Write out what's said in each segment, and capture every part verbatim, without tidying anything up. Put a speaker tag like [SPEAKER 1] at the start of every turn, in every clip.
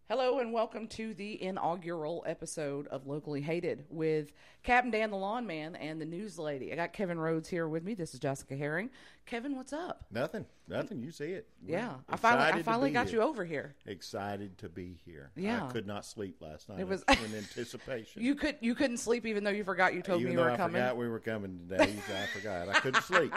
[SPEAKER 1] Hello and welcome to the inaugural episode of Locally Hated with Captain Dan the Lawn Man and the News Lady. I got Kevin Rhodes here with me. This is Jessica Herring. Kevin, what's up?
[SPEAKER 2] Nothing. Nothing. You see it.
[SPEAKER 1] We're yeah. I finally I finally got here. you over here.
[SPEAKER 2] Excited to be here.
[SPEAKER 1] Yeah.
[SPEAKER 2] I could not sleep last night.
[SPEAKER 1] It was
[SPEAKER 2] in anticipation.
[SPEAKER 1] You could you couldn't sleep even though you forgot you told
[SPEAKER 2] even
[SPEAKER 1] me you were
[SPEAKER 2] I
[SPEAKER 1] coming.
[SPEAKER 2] I forgot we were coming today. I forgot. I couldn't sleep.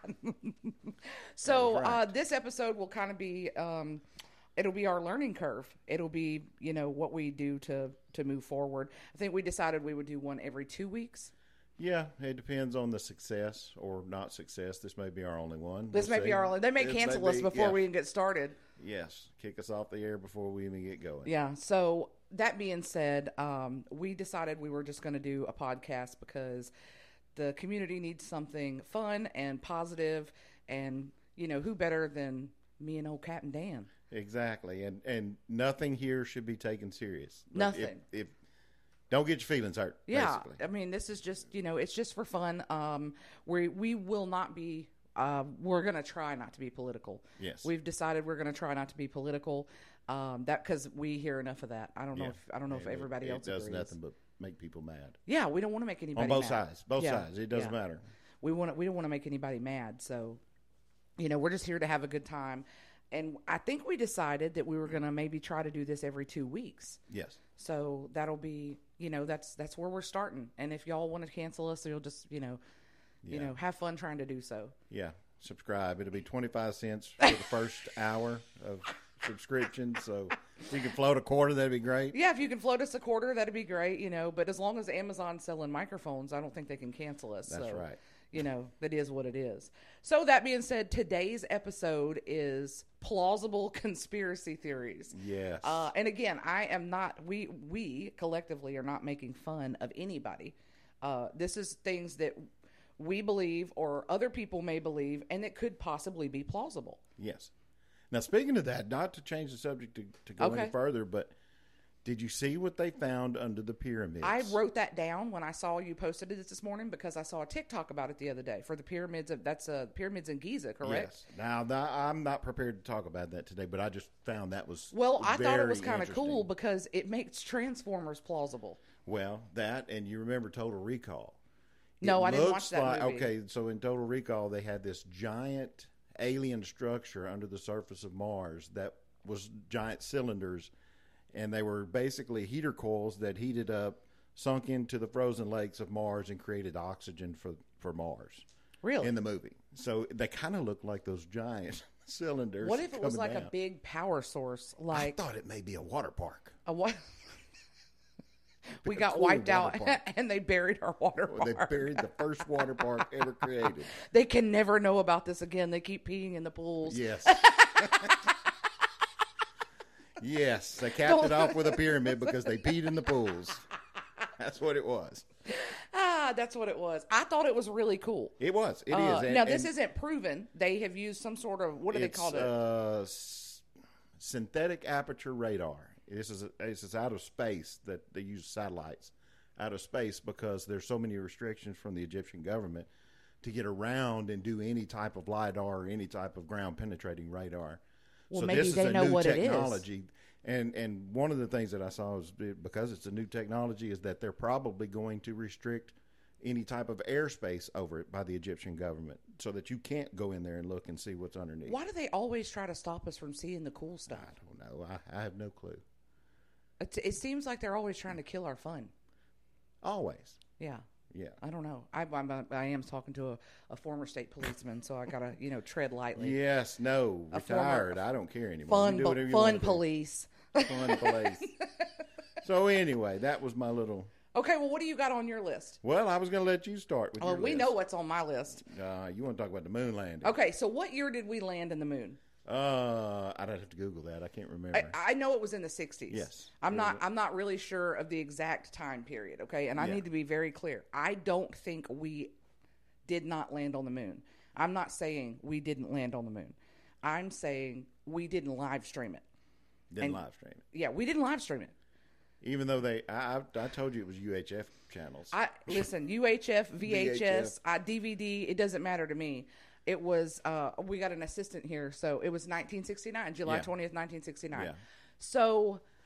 [SPEAKER 1] So
[SPEAKER 2] right.
[SPEAKER 1] uh, this episode will kind of be um, it'll be our learning curve. It'll be, you know, what we do to, to move forward. I think we decided we would do one every two weeks.
[SPEAKER 2] Yeah, it depends on the success or not success. This may be our only one.
[SPEAKER 1] This
[SPEAKER 2] we'll
[SPEAKER 1] may
[SPEAKER 2] see.
[SPEAKER 1] be our only. They may
[SPEAKER 2] This
[SPEAKER 1] cancel
[SPEAKER 2] may
[SPEAKER 1] us
[SPEAKER 2] be,
[SPEAKER 1] before
[SPEAKER 2] yeah.
[SPEAKER 1] we even get started.
[SPEAKER 2] Yes, kick us off the air before we even get going.
[SPEAKER 1] Yeah, so that being said, um, we decided we were just going to do a podcast because the community needs something fun and positive, and, you know, who better than me and old Captain Dan?
[SPEAKER 2] Exactly, and and nothing here should be taken serious.
[SPEAKER 1] Nothing.
[SPEAKER 2] If, if don't get your feelings hurt.
[SPEAKER 1] Yeah,
[SPEAKER 2] basically.
[SPEAKER 1] I mean, this is just, you know, it's just for fun. Um, we we will not be. Uh, we're gonna try not to be political.
[SPEAKER 2] Yes,
[SPEAKER 1] we've decided we're gonna try not to be political. Um, that because we hear enough of that. I don't know
[SPEAKER 2] yeah.
[SPEAKER 1] if I don't know if
[SPEAKER 2] it,
[SPEAKER 1] everybody
[SPEAKER 2] it
[SPEAKER 1] else
[SPEAKER 2] does
[SPEAKER 1] agrees.
[SPEAKER 2] nothing but make people mad.
[SPEAKER 1] Yeah, we don't want to make anybody
[SPEAKER 2] on both
[SPEAKER 1] mad.
[SPEAKER 2] sides. Both
[SPEAKER 1] yeah.
[SPEAKER 2] sides. It doesn't
[SPEAKER 1] yeah.
[SPEAKER 2] matter.
[SPEAKER 1] We want we don't want to make anybody mad. So, you know, we're just here to have a good time. And I think we decided that we were going to maybe try to do this every two weeks.
[SPEAKER 2] Yes.
[SPEAKER 1] So that'll be, you know, that's that's where we're starting. And if y'all want to cancel us, you'll just, you know,
[SPEAKER 2] yeah.
[SPEAKER 1] you know, have fun trying to do so.
[SPEAKER 2] Yeah. Subscribe. It'll be twenty-five cents for the first hour of subscription. So if you can float a quarter, that'd be great.
[SPEAKER 1] Yeah, if you can float us a quarter, that'd be great, you know. But as long as Amazon's selling microphones, I don't think they can cancel us.
[SPEAKER 2] That's
[SPEAKER 1] so.
[SPEAKER 2] right.
[SPEAKER 1] You know, that is what it is. So that being said, today's episode is plausible conspiracy theories.
[SPEAKER 2] Yes.
[SPEAKER 1] Uh, and again, I am not, we, we collectively are not making fun of anybody. Uh, this is things that we believe or other people may believe, and it could possibly be plausible.
[SPEAKER 2] Yes. Now, speaking of that, not to change the subject to, to go
[SPEAKER 1] Okay.
[SPEAKER 2] any further, but did you see what they found under the pyramids?
[SPEAKER 1] I wrote that down when I saw you posted it this morning because I saw a TikTok about it the other day for the pyramids. Of, that's uh, pyramids in Giza, correct?
[SPEAKER 2] Yes. Now, th- I'm not prepared to talk about that today, but I just found that was
[SPEAKER 1] Well, I thought it
[SPEAKER 2] very
[SPEAKER 1] was kind of
[SPEAKER 2] interesting.
[SPEAKER 1] cool because it makes Transformers plausible.
[SPEAKER 2] Well, that, and you remember Total Recall. It
[SPEAKER 1] No, I didn't
[SPEAKER 2] looks
[SPEAKER 1] watch that
[SPEAKER 2] like,
[SPEAKER 1] movie.
[SPEAKER 2] Okay, so in Total Recall, they had this giant alien structure under the surface of Mars that was giant cylinders, and they were basically heater coils that heated up, sunk into the frozen lakes of Mars, and created oxygen for, for Mars.
[SPEAKER 1] Really?
[SPEAKER 2] In the movie. So they kind of look like those giant cylinders.
[SPEAKER 1] What if it was
[SPEAKER 2] coming
[SPEAKER 1] like
[SPEAKER 2] down.
[SPEAKER 1] a big power source? Like
[SPEAKER 2] I thought it may be a water park.
[SPEAKER 1] a what? We
[SPEAKER 2] A
[SPEAKER 1] got
[SPEAKER 2] cool
[SPEAKER 1] wiped out
[SPEAKER 2] water park.
[SPEAKER 1] and they buried our water
[SPEAKER 2] Well,
[SPEAKER 1] park.
[SPEAKER 2] they buried the first water park ever created.
[SPEAKER 1] They can never know about this again. They keep peeing in the pools.
[SPEAKER 2] Yes. Yes, they capped it off with a pyramid because they peed in the pools. That's what it was.
[SPEAKER 1] Ah, that's what it was. I thought it was really cool.
[SPEAKER 2] It was. It
[SPEAKER 1] Uh,
[SPEAKER 2] is. And,
[SPEAKER 1] now, this
[SPEAKER 2] and
[SPEAKER 1] isn't proven. They have used some sort of, what do they
[SPEAKER 2] it's,
[SPEAKER 1] call it?
[SPEAKER 2] Uh, s- synthetic aperture radar. This is this is out of space that they use satellites out of space because there's so many restrictions from the Egyptian government to get around and do any type of LiDAR or any type of ground penetrating radar.
[SPEAKER 1] Well,
[SPEAKER 2] so
[SPEAKER 1] maybe
[SPEAKER 2] this is
[SPEAKER 1] they
[SPEAKER 2] a
[SPEAKER 1] know
[SPEAKER 2] new
[SPEAKER 1] what it is.
[SPEAKER 2] technology. And and one of the things that I saw is because it's a new technology is that they're probably going to restrict any type of airspace over it by the Egyptian government so that you can't go in there and look and see what's underneath.
[SPEAKER 1] Why do they always try to stop us from seeing the cool stuff?
[SPEAKER 2] I don't know. I, I have no clue.
[SPEAKER 1] It, it seems like they're always trying to kill our fun.
[SPEAKER 2] Always.
[SPEAKER 1] Yeah.
[SPEAKER 2] Yeah.
[SPEAKER 1] I don't know. I, I'm, I am talking to a, a former state policeman, so I gotta, you know, tread lightly.
[SPEAKER 2] Yes. No.
[SPEAKER 1] A former-
[SPEAKER 2] Retired. I don't care anymore.
[SPEAKER 1] Fun,
[SPEAKER 2] You do
[SPEAKER 1] bu-
[SPEAKER 2] whatever you
[SPEAKER 1] fun
[SPEAKER 2] wanna do.
[SPEAKER 1] police.
[SPEAKER 2] Fun police. So anyway, that was my little.
[SPEAKER 1] Okay, well, what do you got on your list?
[SPEAKER 2] Well, I was going to let you start with
[SPEAKER 1] Well,
[SPEAKER 2] your
[SPEAKER 1] we
[SPEAKER 2] list.
[SPEAKER 1] know what's on my list.
[SPEAKER 2] Uh, you want to talk about the moon landing?
[SPEAKER 1] Okay, so what year did we land in the moon?
[SPEAKER 2] Uh, I'd have to Google that. I can't remember.
[SPEAKER 1] I, I know it was in the sixties.
[SPEAKER 2] Yes.
[SPEAKER 1] I'm
[SPEAKER 2] It
[SPEAKER 1] not.
[SPEAKER 2] was-
[SPEAKER 1] I'm not really sure of the exact time period. Okay, and I
[SPEAKER 2] Yeah.
[SPEAKER 1] need to be very clear. I don't think we did not land on the moon. I'm not saying we didn't land on the moon. I'm saying we didn't live stream it.
[SPEAKER 2] Didn't
[SPEAKER 1] and-
[SPEAKER 2] live stream it.
[SPEAKER 1] Yeah, we didn't live stream it.
[SPEAKER 2] Even though they, I, I, I told you it was U H F channels.
[SPEAKER 1] I listen, U H F, V H S,
[SPEAKER 2] V H F.
[SPEAKER 1] I, D V D. It doesn't matter to me. It was. Uh, we got an assistant here, so it was nineteen sixty-nine, July
[SPEAKER 2] Yeah.
[SPEAKER 1] twentieth, nineteen sixty-nine.
[SPEAKER 2] Yeah.
[SPEAKER 1] So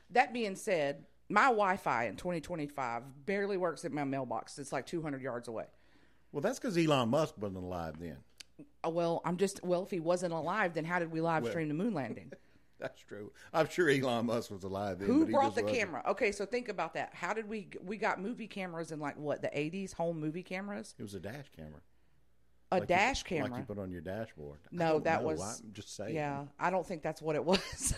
[SPEAKER 1] that being said, my Wi-Fi in twenty twenty-five barely works at my mailbox. It's like two hundred yards away.
[SPEAKER 2] Well, that's because Elon Musk wasn't alive then.
[SPEAKER 1] Uh, Well, I'm just, well, if he wasn't alive, then how did we live
[SPEAKER 2] Well-
[SPEAKER 1] stream the moon landing?
[SPEAKER 2] That's true. I'm sure Elon Musk was alive then.
[SPEAKER 1] Who
[SPEAKER 2] but he
[SPEAKER 1] brought
[SPEAKER 2] just
[SPEAKER 1] the
[SPEAKER 2] wasn't.
[SPEAKER 1] camera? Okay, so think about that. How did we, we got movie cameras in like what, the eighties, home movie cameras?
[SPEAKER 2] It was a dash camera.
[SPEAKER 1] A
[SPEAKER 2] Like you-
[SPEAKER 1] dash camera.
[SPEAKER 2] Like you put on your dashboard. I
[SPEAKER 1] No,
[SPEAKER 2] don't
[SPEAKER 1] that
[SPEAKER 2] know.
[SPEAKER 1] was-
[SPEAKER 2] I'm just saying.
[SPEAKER 1] Yeah, I don't think that's what it was.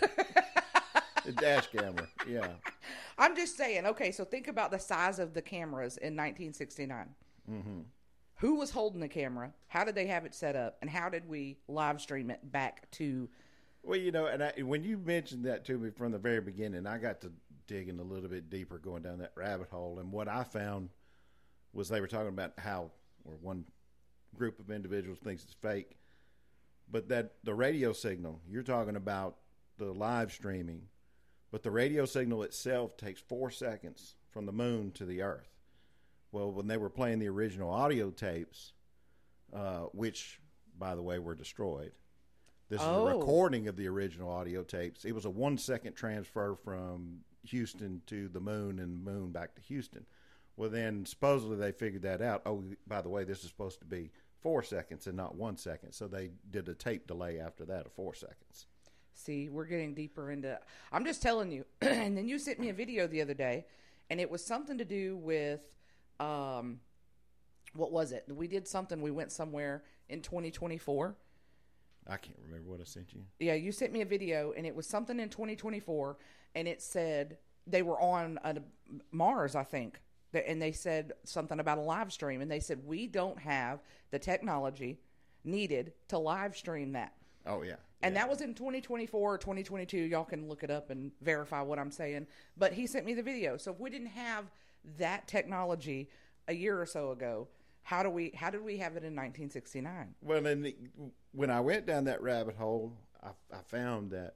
[SPEAKER 2] A dash camera. Yeah.
[SPEAKER 1] I'm just saying, okay, so think about the size of the cameras in nineteen sixty-nine.
[SPEAKER 2] Mm-hmm.
[SPEAKER 1] Who was holding the camera? How did they have it set up? And how did we live stream it back to...
[SPEAKER 2] Well, you know, and I, when you mentioned that to me from the very beginning, I got to digging a little bit deeper, going down that rabbit hole. And what I found was they were talking about how, or one group of individuals thinks it's fake, but that the radio signal, you're talking about the live streaming, but the radio signal itself takes four seconds from the moon to the earth. Well, when they were playing the original audio tapes, uh, which, by the way, were destroyed, this is
[SPEAKER 1] Oh.
[SPEAKER 2] a recording of the original audio tapes. It was a one-second transfer from Houston to the moon and moon back to Houston. Well, then supposedly they figured that out. Oh, by the way, this is supposed to be four seconds and not one second. So they did a tape delay after that of four seconds.
[SPEAKER 1] See, we're getting deeper into... I'm just telling you. And then you sent me a video the other day, and it was something to do with... Um, what was it? We did something. We went somewhere in twenty twenty-four.
[SPEAKER 2] I can't remember what I sent you.
[SPEAKER 1] Yeah, you sent me a video, and it was something in twenty twenty-four, and it said they were on a, Mars, I think, and they said something about a live stream, and they said, we don't have the technology needed to live stream that.
[SPEAKER 2] Oh, yeah.
[SPEAKER 1] And
[SPEAKER 2] yeah.
[SPEAKER 1] that was in twenty twenty-four or twenty twenty-two. Y'all can look it up and verify what I'm saying. But he sent me the video. So if we didn't have that technology a year or so ago, how do we? How did we have it in nineteen sixty-nine?
[SPEAKER 2] Well, then the, when I went down that rabbit hole, I, I found that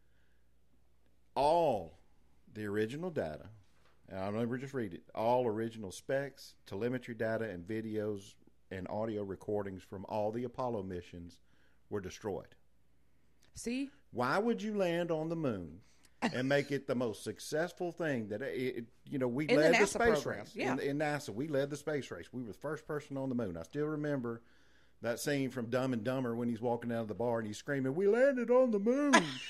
[SPEAKER 2] all the original data, and I'll never just read it, all original specs, telemetry data, and videos and audio recordings from all the Apollo missions were destroyed.
[SPEAKER 1] See?
[SPEAKER 2] Why would you land on the moon and make it the most successful thing that it, you know, we
[SPEAKER 1] In the
[SPEAKER 2] led the,
[SPEAKER 1] NASA
[SPEAKER 2] space
[SPEAKER 1] program,
[SPEAKER 2] race.
[SPEAKER 1] yeah.
[SPEAKER 2] In, in NASA, we led the space race. We were the first person on the moon. I still remember that scene from Dumb and Dumber when he's walking out of the bar and he's screaming, "We landed on the moon."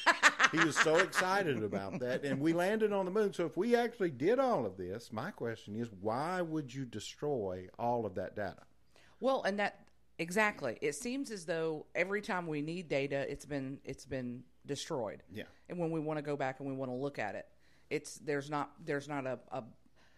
[SPEAKER 2] He was so excited about that, and we landed on the moon. So if we actually did all of this, my question is, why would you destroy all of that data?
[SPEAKER 1] Well, and that exactly. It seems as though every time we need data, it's been it's been destroyed.
[SPEAKER 2] Yeah.
[SPEAKER 1] And when we want to go back and we want to look at it, it's there's not there's not a a,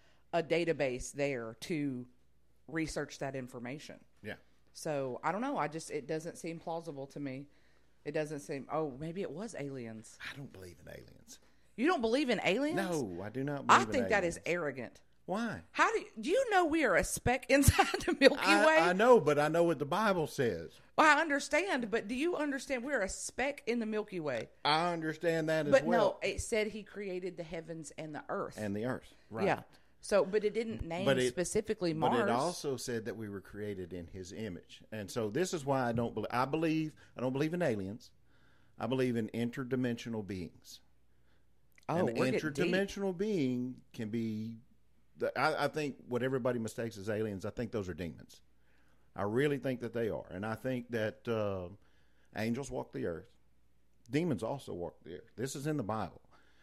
[SPEAKER 1] a database there to research that information.
[SPEAKER 2] Yeah.
[SPEAKER 1] So I don't know. I just it doesn't seem plausible to me. It doesn't seem. Oh, maybe it was aliens.
[SPEAKER 2] I don't believe in aliens.
[SPEAKER 1] You don't believe in aliens?
[SPEAKER 2] No, I do not
[SPEAKER 1] I
[SPEAKER 2] believe in
[SPEAKER 1] think that is
[SPEAKER 2] aliens.
[SPEAKER 1] arrogant.
[SPEAKER 2] Why?
[SPEAKER 1] How do you, do you know we are a speck inside the Milky Way?
[SPEAKER 2] I, I know, but I know what the Bible says.
[SPEAKER 1] Well, I understand, but do you understand we're a speck in the Milky Way?
[SPEAKER 2] I understand that as
[SPEAKER 1] But
[SPEAKER 2] well.
[SPEAKER 1] no, it said he created the heavens and the earth.
[SPEAKER 2] And the earth. Right.
[SPEAKER 1] Yeah. So, but it didn't name
[SPEAKER 2] But it-
[SPEAKER 1] specifically Mars.
[SPEAKER 2] But it also said that we were created in his image. And so this is why I don't believe, I believe, I don't believe in aliens. I believe in interdimensional beings.
[SPEAKER 1] oh,
[SPEAKER 2] An
[SPEAKER 1] we're getting deep.
[SPEAKER 2] interdimensional being can be, I, I think what everybody mistakes as aliens, I think those are demons. I really think that they are. And I think that uh, angels walk the earth. Demons also walk the earth. This is in the Bible.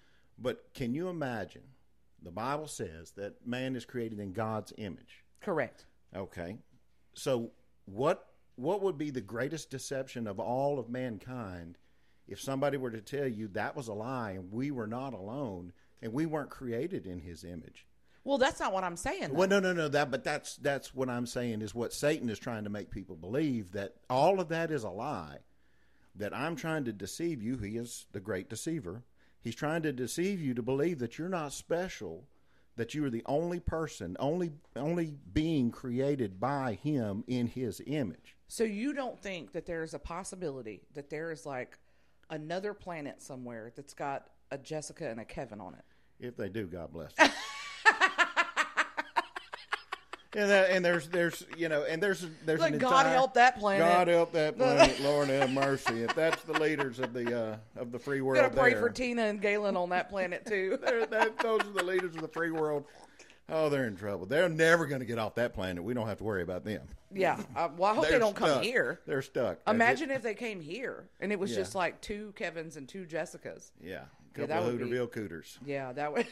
[SPEAKER 2] But can you imagine, the Bible says that man is created in God's image.
[SPEAKER 1] Correct.
[SPEAKER 2] Okay. So what what would be the greatest deception of all of mankind if somebody were to tell you that was a lie and we were not alone and we weren't created in his image?
[SPEAKER 1] Well, that's not what I'm saying. though.
[SPEAKER 2] Well, no, no, no. That, but that's that's what I'm saying is what Satan is trying to make people believe, that all of that is a lie. That I'm trying to deceive you. He is the great deceiver. He's trying to deceive you to believe that you're not special, that you are the only person, only only being created by him in his image.
[SPEAKER 1] So you don't think that there's a possibility that there is like another planet somewhere that's got a Jessica and a Kevin on it?
[SPEAKER 2] If they do, God bless them. And, that, and there's there's you know and there's there's
[SPEAKER 1] Like
[SPEAKER 2] an
[SPEAKER 1] God
[SPEAKER 2] entire,
[SPEAKER 1] help that planet.
[SPEAKER 2] God help that planet. Lord have mercy. If that's the leaders of the uh, of the free world,
[SPEAKER 1] Gotta pray
[SPEAKER 2] there,
[SPEAKER 1] for Tina and Galen on that planet too.
[SPEAKER 2] they're- that, those are the leaders of the free world. Oh, they're in trouble. They're never going to get off that planet. We don't have to worry about them.
[SPEAKER 1] Yeah. Uh, well, I hope they
[SPEAKER 2] They're
[SPEAKER 1] don't come
[SPEAKER 2] stuck.
[SPEAKER 1] here.
[SPEAKER 2] They're stuck.
[SPEAKER 1] Imagine if they came here and it was
[SPEAKER 2] Yeah.
[SPEAKER 1] just like two Kevins and two Jessicas.
[SPEAKER 2] Yeah, a
[SPEAKER 1] Yeah,
[SPEAKER 2] couple
[SPEAKER 1] that
[SPEAKER 2] of
[SPEAKER 1] would be-
[SPEAKER 2] Hooterville cooters.
[SPEAKER 1] Yeah, that would.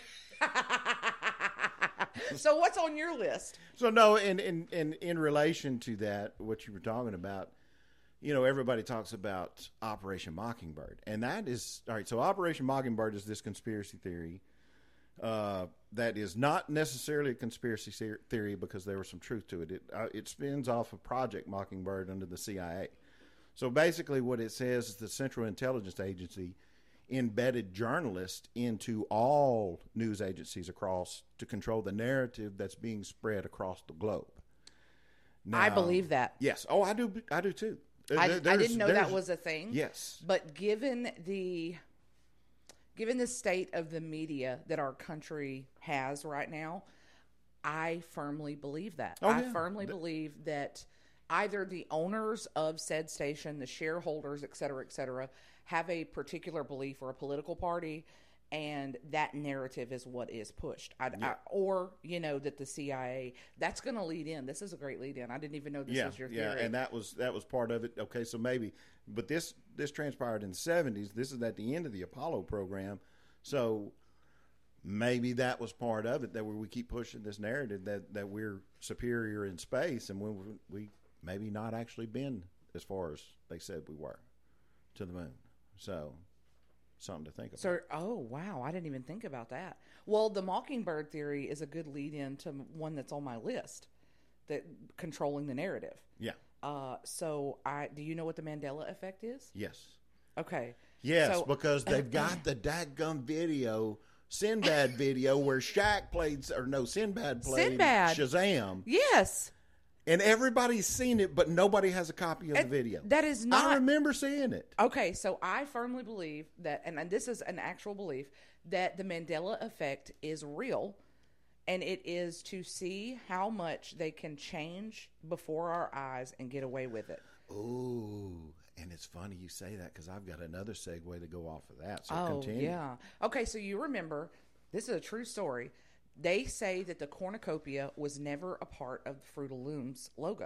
[SPEAKER 1] So what's on your list?
[SPEAKER 2] So no, in, in in in relation to that, what you were talking about, you know, everybody talks about Operation Mockingbird, and that is all right. So Operation Mockingbird is this conspiracy theory uh, that is not necessarily a conspiracy se- theory because there was some truth to it. It uh, it spins off of Project Mockingbird under the C I A. So basically, what it says is the Central Intelligence Agency embedded journalists into all news agencies across to control the narrative that's being spread across the globe.
[SPEAKER 1] I
[SPEAKER 2] Now-
[SPEAKER 1] believe that.
[SPEAKER 2] Yes. Oh, I do. I do too.
[SPEAKER 1] I,
[SPEAKER 2] There-
[SPEAKER 1] I
[SPEAKER 2] there's-
[SPEAKER 1] didn't know that
[SPEAKER 2] there's-
[SPEAKER 1] was a thing.
[SPEAKER 2] Yes.
[SPEAKER 1] But given the given the state of the media that our country has right now, I firmly believe that.
[SPEAKER 2] Oh,
[SPEAKER 1] I
[SPEAKER 2] yeah.
[SPEAKER 1] firmly
[SPEAKER 2] Th-
[SPEAKER 1] believe that either the owners of said station, the shareholders, et cetera, et cetera, have a particular belief or a political party, and that narrative is what is pushed. I, I, or, you know, that the C I A, that's going to lead in. This is a great lead in. I didn't even know this
[SPEAKER 2] Yeah,
[SPEAKER 1] was your
[SPEAKER 2] yeah,
[SPEAKER 1] theory.
[SPEAKER 2] and that was that was part of it. Okay, so maybe, but this this transpired in the seventies. This is at the end of the Apollo program, so maybe that was part of it. That we, we keep pushing this narrative that, that we're superior in space, and when we, we maybe not actually been as far as they said we were to the moon. So something to think about.
[SPEAKER 1] So, oh wow, I didn't even think about that. Well, the Mockingbird theory is a good lead-in to one that's on my list, that controlling the narrative.
[SPEAKER 2] Yeah.
[SPEAKER 1] Uh, so, I do you know what the Mandela effect is?
[SPEAKER 2] Yes.
[SPEAKER 1] Okay.
[SPEAKER 2] Yes,
[SPEAKER 1] So-
[SPEAKER 2] because they've got the dadgum video, Sinbad video, where Shaq played, or no, Sinbad played
[SPEAKER 1] Sinbad.
[SPEAKER 2] Shazam.
[SPEAKER 1] Yes,
[SPEAKER 2] And everybody's seen it, but nobody has a copy of the
[SPEAKER 1] And
[SPEAKER 2] video.
[SPEAKER 1] that is not-
[SPEAKER 2] I remember seeing it.
[SPEAKER 1] okay. So, I firmly believe that, and, and this is an actual belief, that the Mandela effect is real, and it is to see how much they can change before our eyes and get away with it.
[SPEAKER 2] Ooh, and it's funny you say that because I've got another segue to go off of that. So
[SPEAKER 1] Oh,
[SPEAKER 2] continue.
[SPEAKER 1] yeah. Okay, so you remember, this is a true story. They say that the cornucopia was never a part of the Fruit of the Looms logo.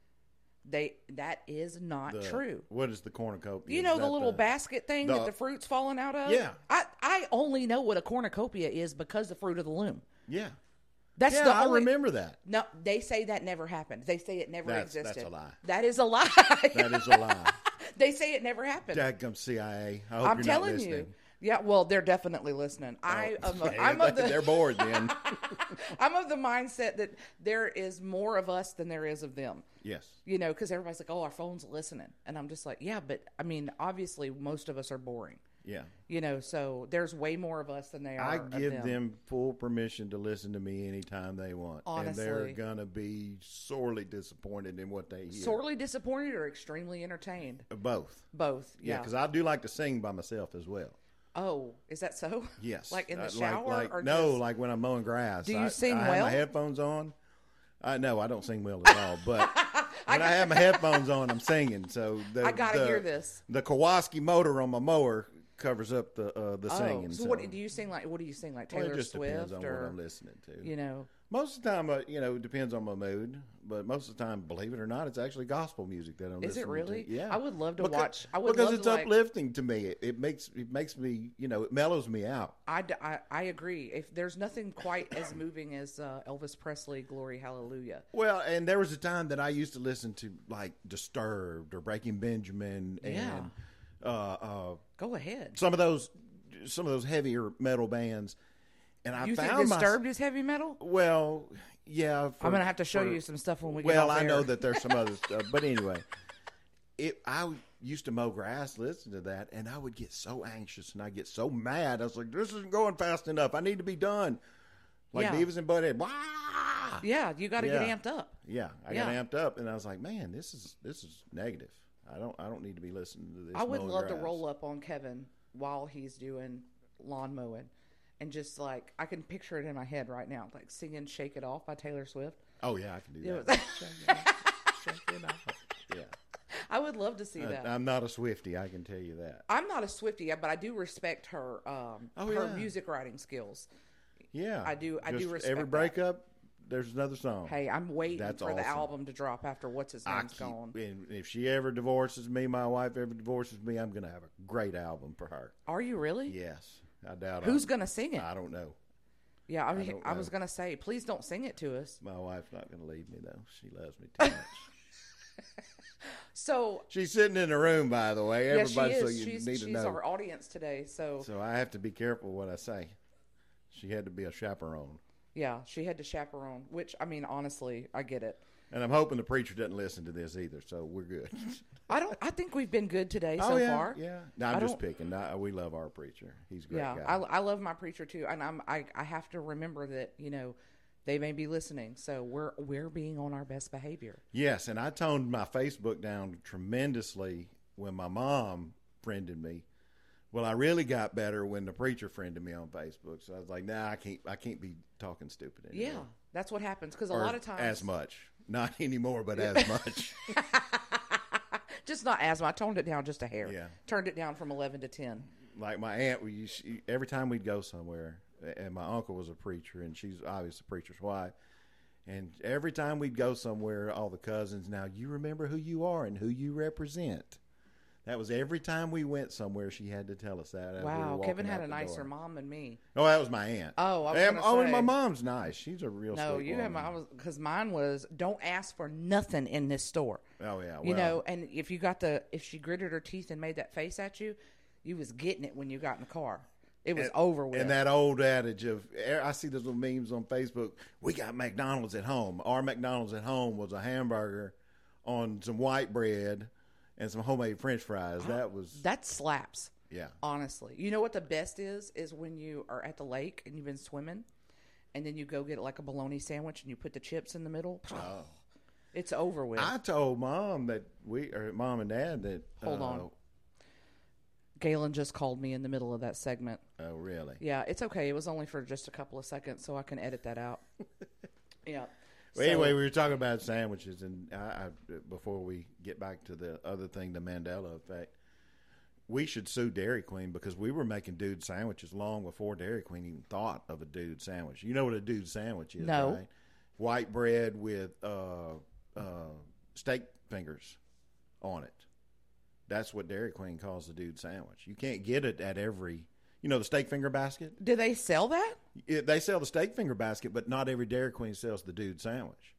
[SPEAKER 1] They that is not
[SPEAKER 2] The-
[SPEAKER 1] true.
[SPEAKER 2] What is the cornucopia?
[SPEAKER 1] You
[SPEAKER 2] Is
[SPEAKER 1] know the
[SPEAKER 2] that
[SPEAKER 1] little basket thing
[SPEAKER 2] the-
[SPEAKER 1] that the fruit's falling out of?
[SPEAKER 2] Yeah.
[SPEAKER 1] I, I only know what a cornucopia is because of Fruit of the Loom.
[SPEAKER 2] Yeah.
[SPEAKER 1] That's
[SPEAKER 2] yeah,
[SPEAKER 1] the
[SPEAKER 2] I
[SPEAKER 1] only,
[SPEAKER 2] remember that.
[SPEAKER 1] No, they say that never happened. They say it never
[SPEAKER 2] That's- that's
[SPEAKER 1] existed.
[SPEAKER 2] a lie.
[SPEAKER 1] That is a lie.
[SPEAKER 2] That is a lie.
[SPEAKER 1] They say it never happened.
[SPEAKER 2] Dadgum C I A. I hope
[SPEAKER 1] I'm
[SPEAKER 2] you're not
[SPEAKER 1] telling
[SPEAKER 2] listening.
[SPEAKER 1] you. Yeah, well, they're definitely listening. I
[SPEAKER 2] Oh,
[SPEAKER 1] am. A,
[SPEAKER 2] yeah,
[SPEAKER 1] I'm of the.
[SPEAKER 2] they're bored then.
[SPEAKER 1] I'm of the mindset that there is more of us than there is of them.
[SPEAKER 2] Yes.
[SPEAKER 1] You know, because everybody's like, "Oh, our phone's listening," and I'm just like, "Yeah, but I mean, obviously, most of us are boring."
[SPEAKER 2] Yeah.
[SPEAKER 1] You know, so there's way more of us than they are.
[SPEAKER 2] I
[SPEAKER 1] of
[SPEAKER 2] give
[SPEAKER 1] them.
[SPEAKER 2] them full permission to listen to me anytime they want. And they're
[SPEAKER 1] Honestly.
[SPEAKER 2] going to be sorely disappointed in what they hear.
[SPEAKER 1] sorely disappointed or extremely entertained.
[SPEAKER 2] Both.
[SPEAKER 1] Both.
[SPEAKER 2] Yeah,
[SPEAKER 1] Yeah.
[SPEAKER 2] because I do like to sing by myself as well.
[SPEAKER 1] Oh, is that so?
[SPEAKER 2] Yes.
[SPEAKER 1] Like in the
[SPEAKER 2] Uh,
[SPEAKER 1] shower
[SPEAKER 2] like, like,
[SPEAKER 1] or
[SPEAKER 2] no,
[SPEAKER 1] just-
[SPEAKER 2] like when I'm mowing grass.
[SPEAKER 1] Do you
[SPEAKER 2] I,
[SPEAKER 1] sing
[SPEAKER 2] I have
[SPEAKER 1] well?
[SPEAKER 2] my headphones on. I no, I don't sing well at all. But when I, have my headphones on, I'm singing. So the,
[SPEAKER 1] I gotta
[SPEAKER 2] the-
[SPEAKER 1] hear this.
[SPEAKER 2] The Kowalski motor on my mower covers up the uh, the
[SPEAKER 1] Oh,
[SPEAKER 2] singing.
[SPEAKER 1] so, what do you sing like? What do you sing like?
[SPEAKER 2] Well,
[SPEAKER 1] Taylor
[SPEAKER 2] it just
[SPEAKER 1] Swift
[SPEAKER 2] depends on
[SPEAKER 1] or
[SPEAKER 2] what I'm listening to.
[SPEAKER 1] you know?
[SPEAKER 2] Most of the time, uh, you know, it depends on my mood. But most of the time, believe it or not, it's actually gospel music that I'm
[SPEAKER 1] Is
[SPEAKER 2] listening
[SPEAKER 1] it really?
[SPEAKER 2] to. Yeah,
[SPEAKER 1] I would love to
[SPEAKER 2] Because-
[SPEAKER 1] watch. I would
[SPEAKER 2] because
[SPEAKER 1] love
[SPEAKER 2] it's
[SPEAKER 1] to, like-
[SPEAKER 2] uplifting to me. It, it makes it makes me, you know, it mellows me out.
[SPEAKER 1] I, d- I, I agree. If there's nothing quite as moving as uh, Elvis Presley, "Glory Hallelujah."
[SPEAKER 2] Well, and there was a time that I used to listen to like Disturbed or Breaking Benjamin and
[SPEAKER 1] Yeah.
[SPEAKER 2] uh, uh,
[SPEAKER 1] Go ahead.
[SPEAKER 2] some of those some of those heavier metal bands. And I
[SPEAKER 1] You think
[SPEAKER 2] found
[SPEAKER 1] Disturbed is heavy metal?
[SPEAKER 2] my well, yeah. For,
[SPEAKER 1] I'm gonna have to show
[SPEAKER 2] for-
[SPEAKER 1] you some stuff when we get
[SPEAKER 2] Well,
[SPEAKER 1] off
[SPEAKER 2] I know
[SPEAKER 1] air.
[SPEAKER 2] that there's some other stuff, but anyway, it. I used to mow grass, listen to that, and I would get so anxious and I get so mad. I was like, "This isn't going fast enough. I need to be done." Like
[SPEAKER 1] Yeah.
[SPEAKER 2] Beavis and Butthead. Wah!
[SPEAKER 1] Yeah, you got to
[SPEAKER 2] Yeah.
[SPEAKER 1] get amped up.
[SPEAKER 2] Yeah, I
[SPEAKER 1] Yeah.
[SPEAKER 2] got amped up, and I was like, "Man, this is this is negative. I don't I don't need to be listening to this."
[SPEAKER 1] I would
[SPEAKER 2] mowing
[SPEAKER 1] love to
[SPEAKER 2] grass."
[SPEAKER 1] roll up on Kevin while he's doing lawn mowing, and just like I can picture it in my head right now, like singing "Shake It Off" by Taylor Swift.
[SPEAKER 2] Oh yeah, I can do
[SPEAKER 1] It
[SPEAKER 2] that.
[SPEAKER 1] was-
[SPEAKER 2] Shake it off. Shake it off. Yeah.
[SPEAKER 1] I would love to see
[SPEAKER 2] Uh,
[SPEAKER 1] that.
[SPEAKER 2] I'm not a Swiftie, I can tell you that.
[SPEAKER 1] I'm not a Swiftie, but I do respect her um,
[SPEAKER 2] Oh,
[SPEAKER 1] her
[SPEAKER 2] yeah.
[SPEAKER 1] music writing skills.
[SPEAKER 2] Yeah.
[SPEAKER 1] I do- I do
[SPEAKER 2] Just
[SPEAKER 1] respect
[SPEAKER 2] every
[SPEAKER 1] that.
[SPEAKER 2] breakup, there's another song.
[SPEAKER 1] Hey, I'm waiting
[SPEAKER 2] That's
[SPEAKER 1] for the
[SPEAKER 2] awesome.
[SPEAKER 1] album to drop after what's his
[SPEAKER 2] I
[SPEAKER 1] name's
[SPEAKER 2] keep,
[SPEAKER 1] gone.
[SPEAKER 2] and if she ever divorces me, my wife ever divorces me, I'm going to have a great album for her.
[SPEAKER 1] Are you really?
[SPEAKER 2] Yes, I doubt.
[SPEAKER 1] Who's
[SPEAKER 2] I'm-
[SPEAKER 1] going to sing it?
[SPEAKER 2] I don't know.
[SPEAKER 1] Yeah, I,
[SPEAKER 2] I
[SPEAKER 1] mean,
[SPEAKER 2] don't
[SPEAKER 1] I
[SPEAKER 2] know.
[SPEAKER 1] was going to say, please don't sing it to us.
[SPEAKER 2] My wife's not going to leave me though. She loves me too much.
[SPEAKER 1] So,
[SPEAKER 2] She's sitting in the room, by the way.
[SPEAKER 1] yeah, she
[SPEAKER 2] Everybody, so
[SPEAKER 1] is.
[SPEAKER 2] you
[SPEAKER 1] she's
[SPEAKER 2] need
[SPEAKER 1] she's
[SPEAKER 2] to know.
[SPEAKER 1] our audience today. So,
[SPEAKER 2] So I have to be careful what I say. She had to be a chaperone,
[SPEAKER 1] yeah, she had to chaperone, which, I mean, honestly, I get it.
[SPEAKER 2] and I'm hoping the preacher doesn't listen to this either. So we're good.
[SPEAKER 1] I don't. I think we've been good today
[SPEAKER 2] oh
[SPEAKER 1] so
[SPEAKER 2] yeah,
[SPEAKER 1] far.
[SPEAKER 2] yeah. No, I'm
[SPEAKER 1] I
[SPEAKER 2] just
[SPEAKER 1] don't-
[SPEAKER 2] picking. No, we love our preacher. He's a great
[SPEAKER 1] Yeah,
[SPEAKER 2] guy.
[SPEAKER 1] I, I love my preacher too, and I'm I, I have to remember that you know they may be listening, so we're we're being on our best behavior.
[SPEAKER 2] Yes, and I toned my Facebook down tremendously when my mom friended me. Well, I really got better when the preacher friended me on Facebook. So I was like, nah, I can't I can't be talking stupid anymore.
[SPEAKER 1] Yeah, that's what happens because a
[SPEAKER 2] Or
[SPEAKER 1] lot of times
[SPEAKER 2] as much. Not anymore, but as much.
[SPEAKER 1] just not as much. I toned it down just a hair.
[SPEAKER 2] Yeah.
[SPEAKER 1] Turned it down from eleven to ten.
[SPEAKER 2] Like my aunt, we used, she, every time we'd go somewhere, and my uncle was a preacher, and she's obviously a preacher's wife. And every time we'd go somewhere, all the cousins, now you remember who you are and who you represent. That was every time we went somewhere, she had to tell us that. as we were
[SPEAKER 1] Wow,
[SPEAKER 2] walking
[SPEAKER 1] Kevin had
[SPEAKER 2] out
[SPEAKER 1] a
[SPEAKER 2] the
[SPEAKER 1] nicer
[SPEAKER 2] door.
[SPEAKER 1] mom than me.
[SPEAKER 2] Oh, that was my aunt.
[SPEAKER 1] Oh, I was
[SPEAKER 2] And-
[SPEAKER 1] gonna
[SPEAKER 2] oh, and
[SPEAKER 1] say.
[SPEAKER 2] my mom's nice. She's a real
[SPEAKER 1] No,
[SPEAKER 2] sweet
[SPEAKER 1] you had
[SPEAKER 2] woman.
[SPEAKER 1] my I was because mine was don't ask for nothing in this store.
[SPEAKER 2] Oh yeah, well,
[SPEAKER 1] You know, and if you got the if she gritted her teeth and made that face at you, you was getting it when you got in the car. It was
[SPEAKER 2] and,
[SPEAKER 1] over with.
[SPEAKER 2] And that old adage of, I see those little memes on Facebook. We got McDonald's at home. Our McDonald's at home was a hamburger on some white bread and some homemade French fries. That was
[SPEAKER 1] that slaps.
[SPEAKER 2] yeah.
[SPEAKER 1] Honestly, you know what the best is is when you are at the lake and you've been swimming, and then you go get like a bologna sandwich and you put the chips in the middle.
[SPEAKER 2] Oh.
[SPEAKER 1] It's over with.
[SPEAKER 2] I told mom that we, or mom and dad, that
[SPEAKER 1] Hold
[SPEAKER 2] uh,
[SPEAKER 1] on. Galen just called me in the middle of that segment.
[SPEAKER 2] Oh really?
[SPEAKER 1] Yeah, it's okay. It was only for just a couple of seconds, so I can edit that out. Yeah.
[SPEAKER 2] Well,
[SPEAKER 1] So-
[SPEAKER 2] anyway, we were talking about sandwiches, and I, I, before we get back to the other thing, the Mandela effect, we should sue Dairy Queen because we were making dude sandwiches long before Dairy Queen even thought of a dude sandwich. You know what a dude sandwich is,
[SPEAKER 1] No.
[SPEAKER 2] right? White bread with uh, uh, steak fingers on it. That's what Dairy Queen calls a dude sandwich. You can't get it at every, you know, the steak finger basket.
[SPEAKER 1] Do they sell that?
[SPEAKER 2] It, they sell the steak finger basket, but not every Dairy Queen sells the dude sandwich.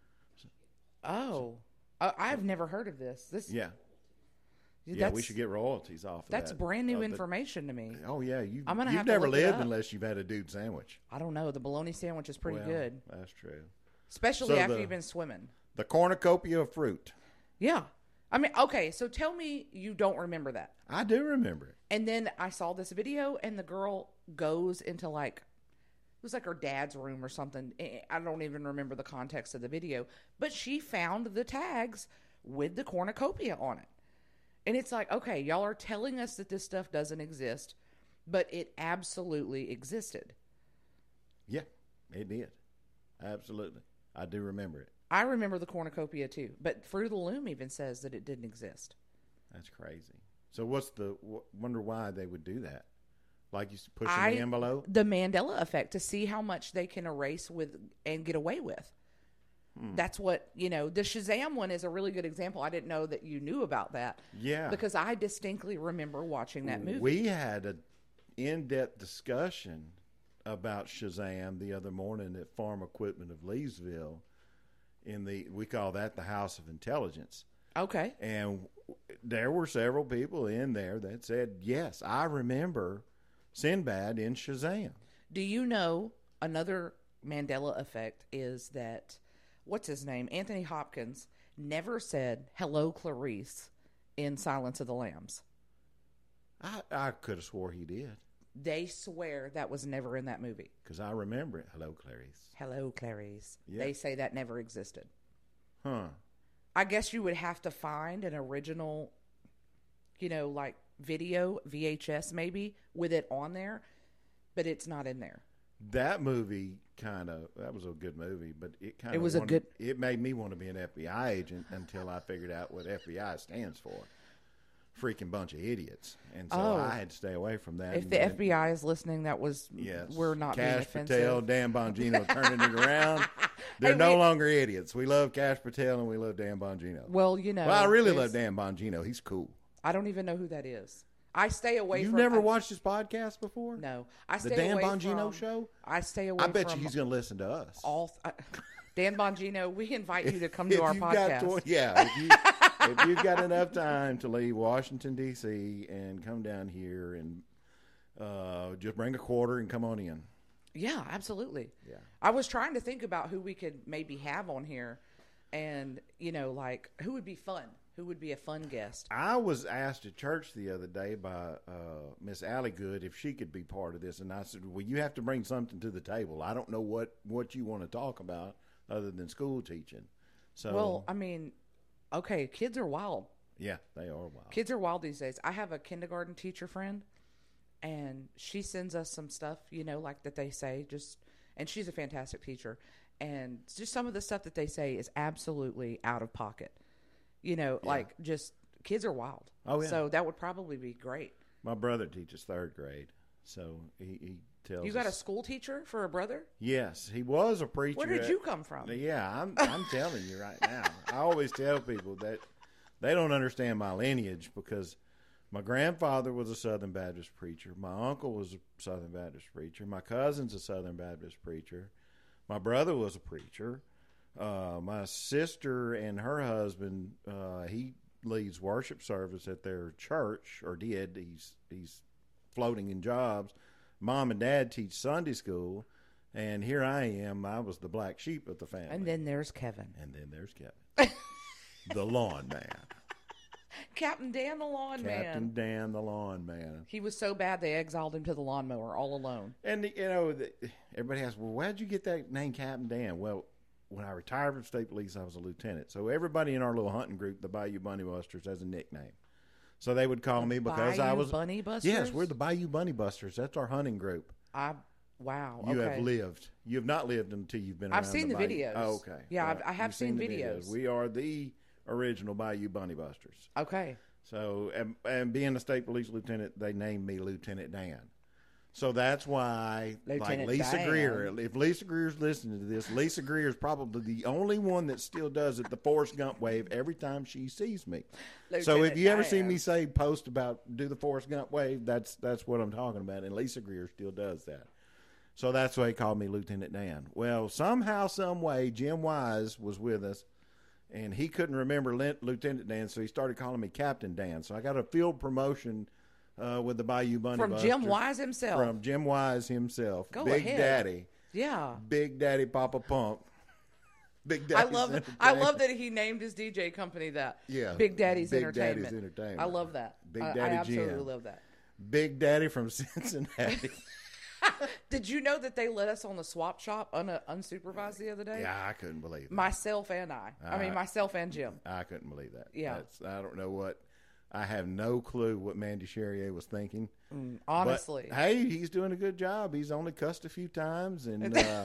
[SPEAKER 1] Oh, I, I've never heard of this. This
[SPEAKER 2] Yeah. Yeah,
[SPEAKER 1] that's,
[SPEAKER 2] we should get royalties off of
[SPEAKER 1] That's
[SPEAKER 2] that.
[SPEAKER 1] brand new
[SPEAKER 2] Of the-
[SPEAKER 1] information to me.
[SPEAKER 2] oh, yeah. You,
[SPEAKER 1] I'm gonna
[SPEAKER 2] you've
[SPEAKER 1] have to
[SPEAKER 2] never
[SPEAKER 1] look it
[SPEAKER 2] lived
[SPEAKER 1] up.
[SPEAKER 2] unless you've had a dude sandwich.
[SPEAKER 1] I don't know. The bologna sandwich is pretty
[SPEAKER 2] Well,
[SPEAKER 1] good,
[SPEAKER 2] That's true.
[SPEAKER 1] especially
[SPEAKER 2] So
[SPEAKER 1] after
[SPEAKER 2] the-
[SPEAKER 1] you've been swimming.
[SPEAKER 2] The cornucopia of fruit.
[SPEAKER 1] Yeah. I mean, okay, so tell me you don't remember that.
[SPEAKER 2] I do remember it.
[SPEAKER 1] And then I saw this video, and the girl goes into like, it was like her dad's room or something. I I don't even remember the context of the video, but she found the tags with the cornucopia on it. And it's like, okay, y'all are telling us that this stuff doesn't exist, but it absolutely existed.
[SPEAKER 2] Yeah, it did. Absolutely. I do remember it.
[SPEAKER 1] I remember the cornucopia too, but Fruit of the Loom even says that it didn't exist.
[SPEAKER 2] That's crazy. So what's the, w- wonder why they would do that? Like you s- pushing
[SPEAKER 1] I,
[SPEAKER 2] the envelope?
[SPEAKER 1] The Mandela effect, to see how much they can erase with and get away with.
[SPEAKER 2] Hmm.
[SPEAKER 1] That's what, you know, the Shazam one is a really good example. I didn't know that you knew about that.
[SPEAKER 2] Yeah.
[SPEAKER 1] Because I distinctly remember watching that movie.
[SPEAKER 2] We had an in-depth discussion about Shazam the other morning at Farm Equipment of Leesville. In the, we call that the House of Intelligence.
[SPEAKER 1] Okay.
[SPEAKER 2] And there were several people in there that said, yes, I remember Sinbad in Shazam.
[SPEAKER 1] Do you know another Mandela effect is that, what's his name? Anthony Hopkins never said, "Hello, Clarice," in Silence of the Lambs.
[SPEAKER 2] I, I could have swore he did
[SPEAKER 1] They swear that was never in that movie.
[SPEAKER 2] because I remember it. Hello, Clarice.
[SPEAKER 1] Hello, Clarice.
[SPEAKER 2] Yeah.
[SPEAKER 1] They say that never existed.
[SPEAKER 2] Huh.
[SPEAKER 1] I guess you would have to find an original, you know, like video, V H S maybe, with it on there, but it's not in there.
[SPEAKER 2] That movie kind of that was a good movie, but it kind of
[SPEAKER 1] It was a good-
[SPEAKER 2] It made me want to be an F B I agent until I figured out what F B I stands for. Freaking bunch of idiots, and so
[SPEAKER 1] Oh.
[SPEAKER 2] I had to stay away from that.
[SPEAKER 1] If
[SPEAKER 2] And
[SPEAKER 1] the
[SPEAKER 2] then-
[SPEAKER 1] F B I is listening, that was
[SPEAKER 2] yes,
[SPEAKER 1] we're not being
[SPEAKER 2] Cash
[SPEAKER 1] offensive.
[SPEAKER 2] Patel, Dan Bongino turning it around. They're
[SPEAKER 1] Hey,
[SPEAKER 2] no
[SPEAKER 1] wait.
[SPEAKER 2] longer idiots. We love Cash Patel and we love Dan Bongino.
[SPEAKER 1] Well, you know.
[SPEAKER 2] Well, I really
[SPEAKER 1] there's-
[SPEAKER 2] love Dan Bongino. He's cool.
[SPEAKER 1] I don't even know who that is. I stay away
[SPEAKER 2] You've
[SPEAKER 1] from.
[SPEAKER 2] never
[SPEAKER 1] I,
[SPEAKER 2] watched his podcast before?
[SPEAKER 1] No, I
[SPEAKER 2] The
[SPEAKER 1] stay
[SPEAKER 2] Dan
[SPEAKER 1] away
[SPEAKER 2] Bongino
[SPEAKER 1] from,
[SPEAKER 2] show?
[SPEAKER 1] I stay away.
[SPEAKER 2] I bet
[SPEAKER 1] from
[SPEAKER 2] you he's going to listen to us.
[SPEAKER 1] all. I, Dan Bongino, we invite you to come to
[SPEAKER 2] If
[SPEAKER 1] our
[SPEAKER 2] you've
[SPEAKER 1] podcast.
[SPEAKER 2] got tw- yeah, if, you, if you've got enough time to leave Washington, D C and come down here and uh, just bring a quarter and come on in.
[SPEAKER 1] Yeah, absolutely.
[SPEAKER 2] Yeah.
[SPEAKER 1] I was trying to think about who we could maybe have on here, and you know, like who would be fun. Who would be a fun guest?
[SPEAKER 2] I was asked at church the other day by uh, Miss Allie Good if she could be part of this, and I said, well, you have to bring something to the table. I don't know what, what you want to talk about other than school teaching. So,
[SPEAKER 1] Well, I mean, okay, kids are wild.
[SPEAKER 2] yeah, they are wild.
[SPEAKER 1] Kids are wild these days. I have a kindergarten teacher friend, and she sends us some stuff, you know, like that they say, just, and she's a fantastic teacher. And just some of the stuff that they say is absolutely out of pocket. You know,
[SPEAKER 2] Yeah.
[SPEAKER 1] like just kids are wild.
[SPEAKER 2] Oh, yeah.
[SPEAKER 1] So that would probably be great.
[SPEAKER 2] My brother teaches third grade, so he, he tells
[SPEAKER 1] You got a
[SPEAKER 2] us-
[SPEAKER 1] school teacher for a brother?
[SPEAKER 2] Yes, he was a preacher.
[SPEAKER 1] Where did
[SPEAKER 2] at-
[SPEAKER 1] you come from?
[SPEAKER 2] Yeah, I'm I'm telling you right now. I always tell people that they don't understand my lineage because my grandfather was a Southern Baptist preacher. My uncle was a Southern Baptist preacher. My cousin's a Southern Baptist preacher. My brother was a preacher. Uh, my sister and her husband, uh, he leads worship service at their church, or did. He's he's floating in jobs. Mom and Dad teach Sunday school, and here I am. I was the black sheep of the family.
[SPEAKER 1] And then there's Kevin.
[SPEAKER 2] And then there's Kevin, the lawn man.
[SPEAKER 1] Captain Dan the Lawn
[SPEAKER 2] Captain
[SPEAKER 1] Man.
[SPEAKER 2] Dan, the lawn man.
[SPEAKER 1] He was so bad they exiled him to the lawnmower all alone.
[SPEAKER 2] And, you know, the, everybody asks, well, why'd you get that name Captain Dan? Well, when I retired from state police, I was a lieutenant. So everybody in our little hunting group, the Bayou Bunny Busters, has a nickname. So they would call me because I
[SPEAKER 1] Bayou
[SPEAKER 2] was
[SPEAKER 1] Bunny Busters?
[SPEAKER 2] Yes, we're the Bayou Bunny Busters. That's our hunting group.
[SPEAKER 1] I wow.
[SPEAKER 2] You
[SPEAKER 1] okay.
[SPEAKER 2] have lived. You have not lived until you've been.
[SPEAKER 1] I've
[SPEAKER 2] around
[SPEAKER 1] seen the
[SPEAKER 2] Bayou.
[SPEAKER 1] videos.
[SPEAKER 2] Oh, okay.
[SPEAKER 1] Yeah,
[SPEAKER 2] Well,
[SPEAKER 1] I've- I have
[SPEAKER 2] you've
[SPEAKER 1] seen
[SPEAKER 2] the
[SPEAKER 1] videos.
[SPEAKER 2] We are the original Bayou Bunny Busters.
[SPEAKER 1] Okay.
[SPEAKER 2] So, and, and being a state police lieutenant, they named me Lieutenant Dan. So that's why,
[SPEAKER 1] Lieutenant
[SPEAKER 2] like Lisa
[SPEAKER 1] Dan.
[SPEAKER 2] Greer, if Lisa Greer's listening to this, Lisa Greer is probably the only one that still does it, the Forrest Gump wave, every time she sees me. so
[SPEAKER 1] Lieutenant
[SPEAKER 2] if you ever see
[SPEAKER 1] Dan.
[SPEAKER 2] me say, post about, do the Forrest Gump wave, that's that's what I'm talking about. And Lisa Greer still does that. So that's why he called me Lieutenant Dan. Well, somehow, some way, Jim Wise was with us, and he couldn't remember Lieutenant Dan, so he started calling me Captain Dan. So I got a field promotion uh, with the Bayou Bunny
[SPEAKER 1] From
[SPEAKER 2] Busters.
[SPEAKER 1] Jim Wise himself.
[SPEAKER 2] From Jim Wise himself.
[SPEAKER 1] Go
[SPEAKER 2] Big
[SPEAKER 1] ahead.
[SPEAKER 2] Daddy.
[SPEAKER 1] Yeah.
[SPEAKER 2] Big Daddy Papa Pump. Big
[SPEAKER 1] I
[SPEAKER 2] Daddy's
[SPEAKER 1] love I
[SPEAKER 2] Entertainment.
[SPEAKER 1] love that he named his D J company that.
[SPEAKER 2] Yeah.
[SPEAKER 1] Big Daddy's
[SPEAKER 2] Big
[SPEAKER 1] Entertainment.
[SPEAKER 2] Daddy's Entertainment.
[SPEAKER 1] I love that.
[SPEAKER 2] Big
[SPEAKER 1] I,
[SPEAKER 2] Daddy
[SPEAKER 1] I absolutely
[SPEAKER 2] Jim.
[SPEAKER 1] love that.
[SPEAKER 2] Big Daddy from Cincinnati.
[SPEAKER 1] Did you know that they let us on the swap shop un- unsupervised the other day?
[SPEAKER 2] Yeah, I couldn't believe that.
[SPEAKER 1] Myself and I. I mean,
[SPEAKER 2] Uh,
[SPEAKER 1] myself and Jim.
[SPEAKER 2] I couldn't believe that.
[SPEAKER 1] Yeah.
[SPEAKER 2] That's, I don't know what. I have no clue what Mandy Charrier was thinking.
[SPEAKER 1] Honestly.
[SPEAKER 2] But, hey, he's doing a good job. He's only cussed a few times, and uh,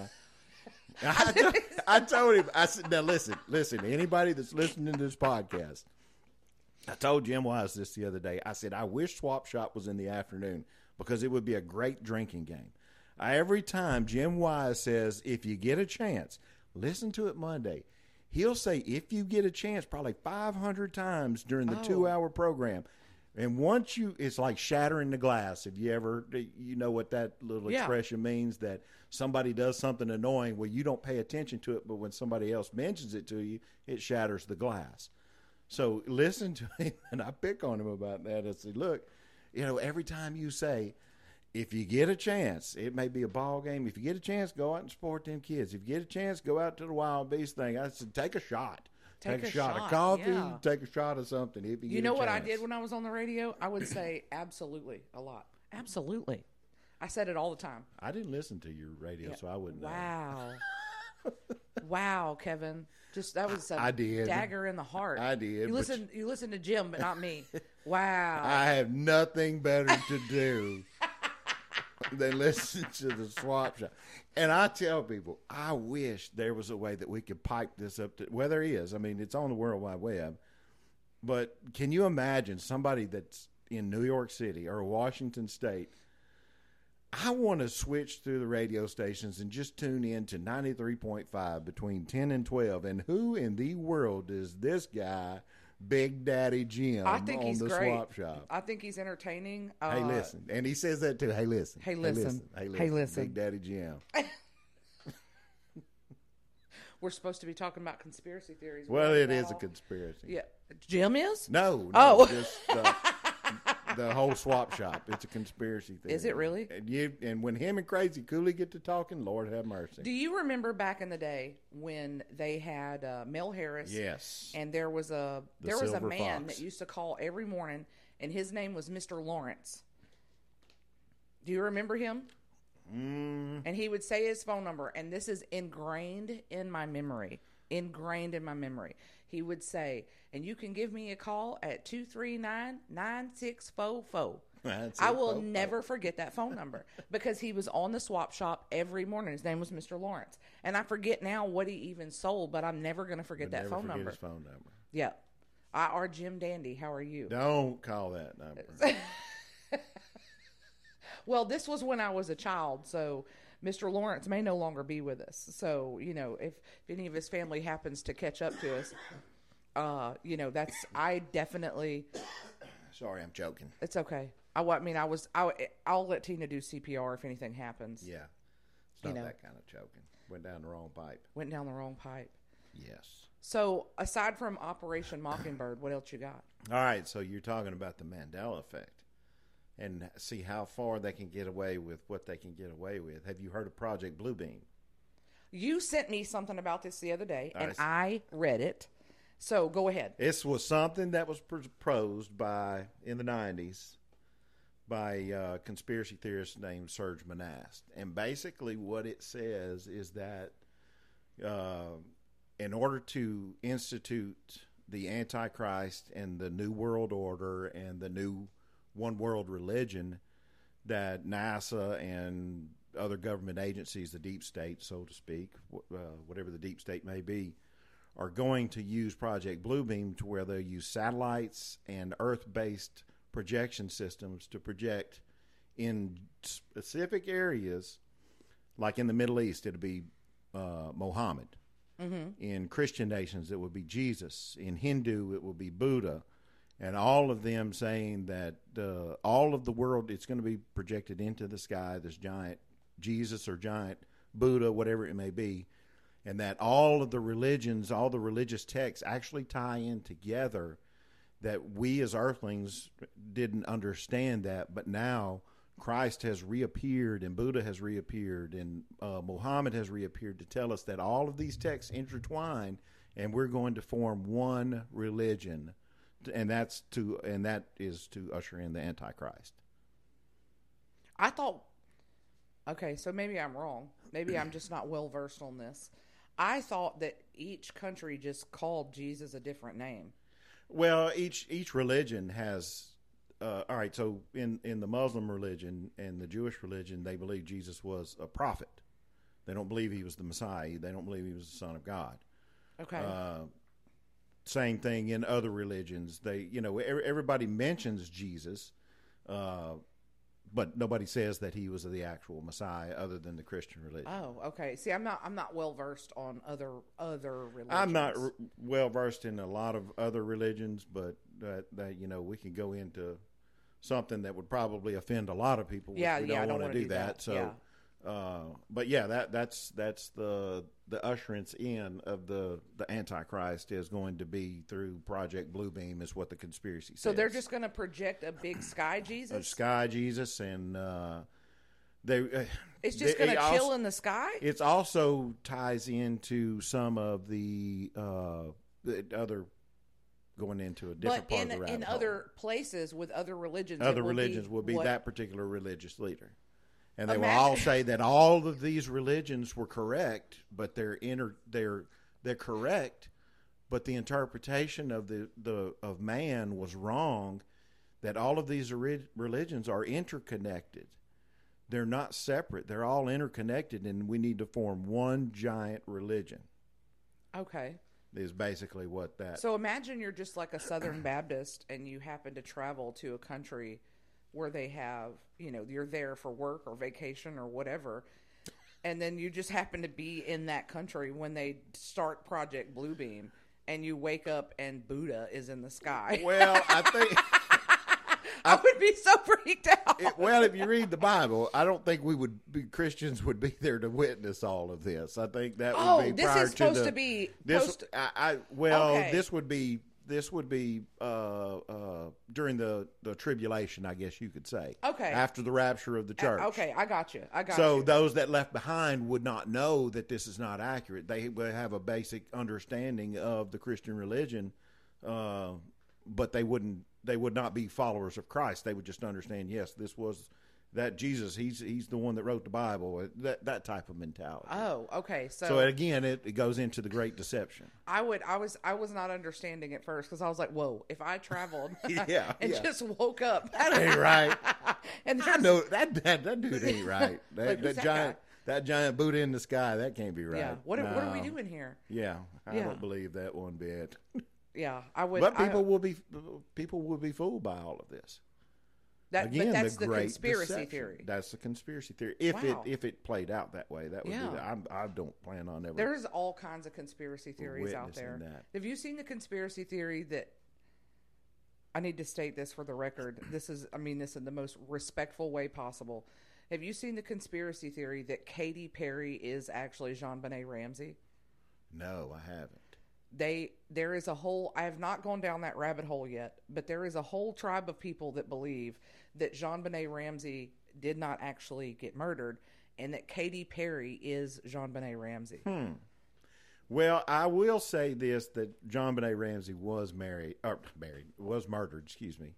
[SPEAKER 2] I, told, I told him. I said, "Now listen, listen. Anybody that's listening to this podcast, I told Jim Wise this the other day. I said I wish Swap Shop was in the afternoon because it would be a great drinking game. I, every time Jim Wise says, if you get a chance, listen to it Monday." He'll say, if you get a chance, probably five hundred times during the
[SPEAKER 1] Oh.
[SPEAKER 2] two-hour program. And once you, it's like shattering the glass. If you ever, you know what that little
[SPEAKER 1] Yeah.
[SPEAKER 2] expression means, that somebody does something annoying, well, you don't pay attention to it, but when somebody else mentions it to you, it shatters the glass. So listen to him, and I pick on him about that. I say, look, you know, every time you say, if you get a chance, it may be a ball game. If you get a chance, go out and support them kids. If you get a chance, go out to the Wild Beast thing. I said, take a shot.
[SPEAKER 1] Take
[SPEAKER 2] Take,
[SPEAKER 1] a
[SPEAKER 2] a, shot,
[SPEAKER 1] shot,
[SPEAKER 2] of coffee.
[SPEAKER 1] yeah.
[SPEAKER 2] Take a shot of something. If you,
[SPEAKER 1] You
[SPEAKER 2] get
[SPEAKER 1] know
[SPEAKER 2] a
[SPEAKER 1] what I
[SPEAKER 2] chance.
[SPEAKER 1] did when I was on the radio? I would say absolutely a lot. Absolutely. I said it all the time.
[SPEAKER 2] I didn't listen to your radio, so I wouldn't know.
[SPEAKER 1] Wow. Wow, Kevin. Just that was a
[SPEAKER 2] I did.
[SPEAKER 1] dagger in the heart.
[SPEAKER 2] I did,
[SPEAKER 1] You
[SPEAKER 2] but-
[SPEAKER 1] listen you listen to Jim, but not me. Wow.
[SPEAKER 2] I have nothing better to do than listen to the swap shop. And I tell people, I wish there was a way that we could pipe this up to, well, there is. I mean, it's on the World Wide Web. But can you imagine somebody that's in New York City or Washington State? I want to switch through the radio stations and just tune in to ninety-three point five between ten and twelve. And who in the world is this guy, Big Daddy Jim,
[SPEAKER 1] I think
[SPEAKER 2] on
[SPEAKER 1] he's
[SPEAKER 2] the
[SPEAKER 1] great.
[SPEAKER 2] swap shop?
[SPEAKER 1] I think he's entertaining.
[SPEAKER 2] Hey,
[SPEAKER 1] Uh,
[SPEAKER 2] listen. And he says that too. Hey, listen.
[SPEAKER 1] Hey, listen.
[SPEAKER 2] Hey, listen.
[SPEAKER 1] Hey, listen.
[SPEAKER 2] Big Daddy Jim.
[SPEAKER 1] We're supposed to be talking about conspiracy theories.
[SPEAKER 2] Well,
[SPEAKER 1] right
[SPEAKER 2] it is a
[SPEAKER 1] now.
[SPEAKER 2] conspiracy.
[SPEAKER 1] Yeah. Jim is?
[SPEAKER 2] No, no.
[SPEAKER 1] Oh.
[SPEAKER 2] Just uh, the whole swap shop. It's a conspiracy theory.
[SPEAKER 1] Is it really?
[SPEAKER 2] And, you, and when him and Crazy Cooley get to talking, Lord have mercy.
[SPEAKER 1] Do you remember back in the day when they had uh, Mel Harris?
[SPEAKER 2] Yes.
[SPEAKER 1] And there was a
[SPEAKER 2] The
[SPEAKER 1] there was a
[SPEAKER 2] Silver
[SPEAKER 1] man
[SPEAKER 2] Fox.
[SPEAKER 1] that used to call every morning, and his name was Mister Lawrence. Do you remember him?
[SPEAKER 2] Mm,
[SPEAKER 1] And he would say his phone number, and this is ingrained in my memory. Ingrained in my memory. He would say, and you can give me a call at two three nine, nine six four four.
[SPEAKER 2] that's
[SPEAKER 1] I
[SPEAKER 2] it,
[SPEAKER 1] will
[SPEAKER 2] folks.
[SPEAKER 1] never forget that phone number because he was on the swap shop every morning. His name was Mister Lawrence. And I forget now what he even sold, but I'm never going to forget
[SPEAKER 2] But
[SPEAKER 1] that
[SPEAKER 2] never
[SPEAKER 1] phone
[SPEAKER 2] forget
[SPEAKER 1] number.
[SPEAKER 2] his phone number.
[SPEAKER 1] Yeah. I are Jim Dandy. How are you?
[SPEAKER 2] Don't call that number.
[SPEAKER 1] Well, this was when I was a child, so Mister Lawrence may no longer be with us. So, you know, if, if any of his family happens to catch up to us, uh, you know, that's, I definitely,
[SPEAKER 2] Sorry, I'm joking.
[SPEAKER 1] it's okay. I, wa- I mean, I was, I, I'll let Tina do C P R if anything happens.
[SPEAKER 2] Yeah. It's
[SPEAKER 1] You
[SPEAKER 2] not
[SPEAKER 1] know.
[SPEAKER 2] that kind of choking. Went down the wrong pipe.
[SPEAKER 1] Went down the wrong pipe.
[SPEAKER 2] Yes.
[SPEAKER 1] So, aside from Operation Mockingbird, what else you got?
[SPEAKER 2] All right, so you're talking about the Mandela effect and see how far they can get away with what they can get away with. Have you heard of Project Bluebeam?
[SPEAKER 1] You sent me something about this the other day, and
[SPEAKER 2] Nice.
[SPEAKER 1] I read it. So, go ahead.
[SPEAKER 2] This was something that was proposed by, in the nineties, by a conspiracy theorist named Serge Monast. And basically what it says is that uh, in order to institute the Antichrist and the New World Order and the new one world religion, that NASA and other government agencies, the deep state, so to speak, uh, whatever the deep state may be, are going to use Project Bluebeam to where they'll use satellites and Earth-based projection systems to project in specific areas, like in the Middle East, it'll be uh, Mohammed.
[SPEAKER 1] Mm-hmm.
[SPEAKER 2] In Christian nations, it would be Jesus. In Hindu, it will be Buddha. And all of them saying that uh, all of the world, it's going to be projected into the sky, this giant Jesus or giant Buddha, whatever it may be, and that all of the religions, all the religious texts actually tie in together, that we as earthlings didn't understand that, but now Christ has reappeared and Buddha has reappeared and uh, Muhammad has reappeared to tell us that all of these texts intertwine and we're going to form one religion. And that's to, and that is to usher in the Antichrist.
[SPEAKER 1] I thought, okay, so maybe I'm wrong. Maybe I'm just not well versed on this. I thought that each country just called Jesus a different name.
[SPEAKER 2] Well, each each religion has. Uh, all right, so in in the Muslim religion and the Jewish religion, they believe Jesus was a prophet. They don't believe he was the Messiah. They don't believe he was the Son of God.
[SPEAKER 1] Okay.
[SPEAKER 2] Uh, same thing in other religions. They, you know, everybody mentions Jesus, uh, but nobody says that he was the actual Messiah, other than the Christian religion.
[SPEAKER 1] Oh, okay. See, I'm not I'm not well versed on other other religions.
[SPEAKER 2] I'm not r- well versed in a lot of other religions, but that, that you know we can go into something that would probably offend a lot of people. Which
[SPEAKER 1] Yeah,
[SPEAKER 2] we
[SPEAKER 1] yeah, I
[SPEAKER 2] don't
[SPEAKER 1] don't
[SPEAKER 2] want to
[SPEAKER 1] wanna
[SPEAKER 2] do
[SPEAKER 1] do
[SPEAKER 2] that.
[SPEAKER 1] that.
[SPEAKER 2] So,
[SPEAKER 1] Yeah.
[SPEAKER 2] uh, but yeah, that that's that's the the usherance in of the the Antichrist is going to be through Project Bluebeam, is what the conspiracy says.
[SPEAKER 1] So they're just going to project a big sky
[SPEAKER 2] a
[SPEAKER 1] Jesus?
[SPEAKER 2] sky Jesus, and uh, they. Uh,
[SPEAKER 1] It's just
[SPEAKER 2] they-
[SPEAKER 1] going
[SPEAKER 2] it
[SPEAKER 1] to
[SPEAKER 2] also-
[SPEAKER 1] chill in the sky?
[SPEAKER 2] It also ties into some of the, uh, the other going into a different
[SPEAKER 1] But
[SPEAKER 2] part
[SPEAKER 1] in
[SPEAKER 2] of the rabbit
[SPEAKER 1] in
[SPEAKER 2] hole.
[SPEAKER 1] other places with other religions, it
[SPEAKER 2] Other
[SPEAKER 1] will
[SPEAKER 2] religions
[SPEAKER 1] be
[SPEAKER 2] will be
[SPEAKER 1] what-
[SPEAKER 2] that particular religious leader. And they will
[SPEAKER 1] Imagine-
[SPEAKER 2] all say that all of these religions were correct, but they're inter, they're they're correct, but the interpretation of the, the of man was wrong. That all of these ori- religions are interconnected. they're not separate. They're all interconnected, and we need to form one giant religion.
[SPEAKER 1] Okay.
[SPEAKER 2] Is basically what that.
[SPEAKER 1] So imagine you're just like a Southern Baptist and you happen to travel to a country where they have, you know, you're there for work or vacation or whatever, and then you just happen to be in that country when they start Project Bluebeam, and you wake up and Buddha is in the sky.
[SPEAKER 2] Well, I think
[SPEAKER 1] I would be so freaked out.
[SPEAKER 2] It, well, if you read the Bible, I don't think we would be Christians would be there to witness all of this. I think that would
[SPEAKER 1] oh,
[SPEAKER 2] be
[SPEAKER 1] this
[SPEAKER 2] prior
[SPEAKER 1] is
[SPEAKER 2] to
[SPEAKER 1] supposed
[SPEAKER 2] the,
[SPEAKER 1] to be
[SPEAKER 2] this.
[SPEAKER 1] post-
[SPEAKER 2] I, I well,
[SPEAKER 1] Okay.
[SPEAKER 2] this would be this would be uh, uh, during the, the tribulation, I guess you could say.
[SPEAKER 1] Okay.
[SPEAKER 2] After the rapture of the church.
[SPEAKER 1] Okay, I got you. I got
[SPEAKER 2] So
[SPEAKER 1] you.
[SPEAKER 2] those that left behind would not know that this is not accurate. They would have a basic understanding of the Christian religion, uh, but they wouldn't. They would not be followers of Christ. They would just understand, yes, this was that Jesus. He's he's the one that wrote the Bible. That that type of mentality.
[SPEAKER 1] Oh, okay. So,
[SPEAKER 2] So again, it, it goes into the Great Deception.
[SPEAKER 1] I would, I was, I was not understanding at first because I was like, "Whoa!" If I traveled,
[SPEAKER 2] Yeah,
[SPEAKER 1] and
[SPEAKER 2] yeah.
[SPEAKER 1] just woke up,
[SPEAKER 2] That ain't right.
[SPEAKER 1] and
[SPEAKER 2] I
[SPEAKER 1] there's,
[SPEAKER 2] know that that, that dude ain't right. That,
[SPEAKER 1] Like, who's
[SPEAKER 2] that
[SPEAKER 1] that
[SPEAKER 2] giant that giant Buddha in the sky. That can't be right.
[SPEAKER 1] yeah, what, are- what are we
[SPEAKER 2] No.
[SPEAKER 1] doing here?
[SPEAKER 2] Yeah, I
[SPEAKER 1] Yeah.
[SPEAKER 2] don't believe that one bit.
[SPEAKER 1] Yeah, I would.
[SPEAKER 2] But
[SPEAKER 1] I-
[SPEAKER 2] people will be people will be fooled by all of this.
[SPEAKER 1] that,
[SPEAKER 2] Again,
[SPEAKER 1] but that's the,
[SPEAKER 2] Great
[SPEAKER 1] conspiracy
[SPEAKER 2] Deception.
[SPEAKER 1] theory.
[SPEAKER 2] That's the conspiracy theory. If
[SPEAKER 1] Wow.
[SPEAKER 2] it if it played out that way, that would
[SPEAKER 1] Yeah.
[SPEAKER 2] be. The, I'm, I don't plan on ever.
[SPEAKER 1] There's all kinds of conspiracy theories out
[SPEAKER 2] Witnessing
[SPEAKER 1] there.
[SPEAKER 2] that.
[SPEAKER 1] Have you seen the conspiracy theory that? I need to state this for the record. This is, I mean this in the most respectful way possible. Have you seen the conspiracy theory that Katy Perry is actually JonBenet Ramsey?
[SPEAKER 2] No, I haven't.
[SPEAKER 1] They there is a whole I have not gone down that rabbit hole yet, but there is a whole tribe of people that believe that JonBenet Ramsey did not actually get murdered and that Katy Perry is JonBenet Ramsey.
[SPEAKER 2] Hmm. Well, I will say this: that JonBenet Ramsey was married, or married, was murdered. Excuse me.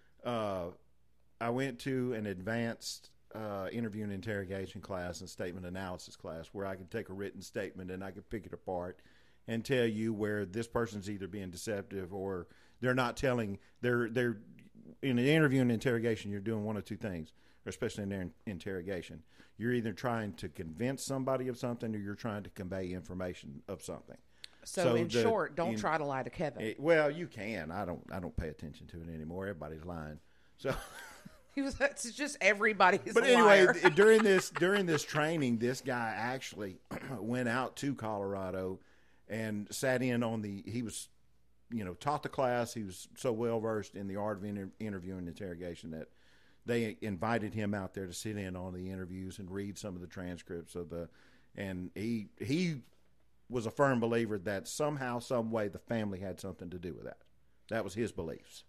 [SPEAKER 2] Uh, I went to an advanced uh, interview and interrogation class and statement analysis class where I could take a written statement and I could pick it apart and tell you where this person's either being deceptive or they're not telling. They're they're in an interview and interrogation. You're doing one of two things, especially in their interrogation. You're either trying to convince somebody of something or you're trying to convey information of something.
[SPEAKER 1] So,
[SPEAKER 2] So
[SPEAKER 1] in
[SPEAKER 2] the-
[SPEAKER 1] short, don't
[SPEAKER 2] in-
[SPEAKER 1] try to lie to Kevin.
[SPEAKER 2] It- well, you can. I don't. I don't pay attention to it anymore. Everybody's lying. So,
[SPEAKER 1] He was that's just everybody's
[SPEAKER 2] but
[SPEAKER 1] a
[SPEAKER 2] anyway,
[SPEAKER 1] liar.
[SPEAKER 2] th- during this during this training, this guy actually went out to Colorado and sat in on the. He was, you know, taught the class. He was so well versed in the art of inter- interview and interrogation that they invited him out there to sit in on the interviews and read some of the transcripts of the. And he he was a firm believer that somehow, some way, the family had something to do with that. That was his beliefs.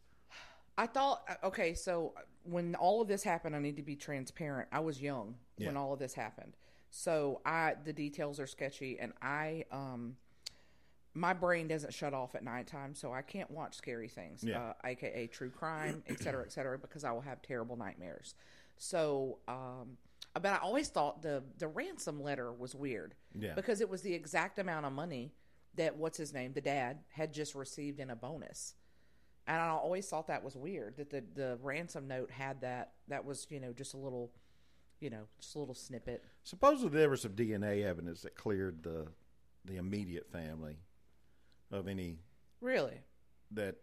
[SPEAKER 1] I thought, okay, so when all of this happened, I need to be transparent. I was young when
[SPEAKER 2] Yeah.
[SPEAKER 1] all of this happened. So I, the details are sketchy and I, um, my brain doesn't shut off at nighttime, so I can't watch scary things,
[SPEAKER 2] Yeah.
[SPEAKER 1] uh, A K A true crime, et cetera, et cetera, because I will have terrible nightmares. So, um, but I always thought the, the ransom letter was weird
[SPEAKER 2] Yeah.
[SPEAKER 1] because it was the exact amount of money that, what's his name, the dad had just received in a bonus. And I always thought that was weird that the, the ransom note had that. That was, you know, just a little, you know, just a little snippet.
[SPEAKER 2] Supposedly there was some D N A evidence that cleared the the immediate family of any
[SPEAKER 1] Really?
[SPEAKER 2] that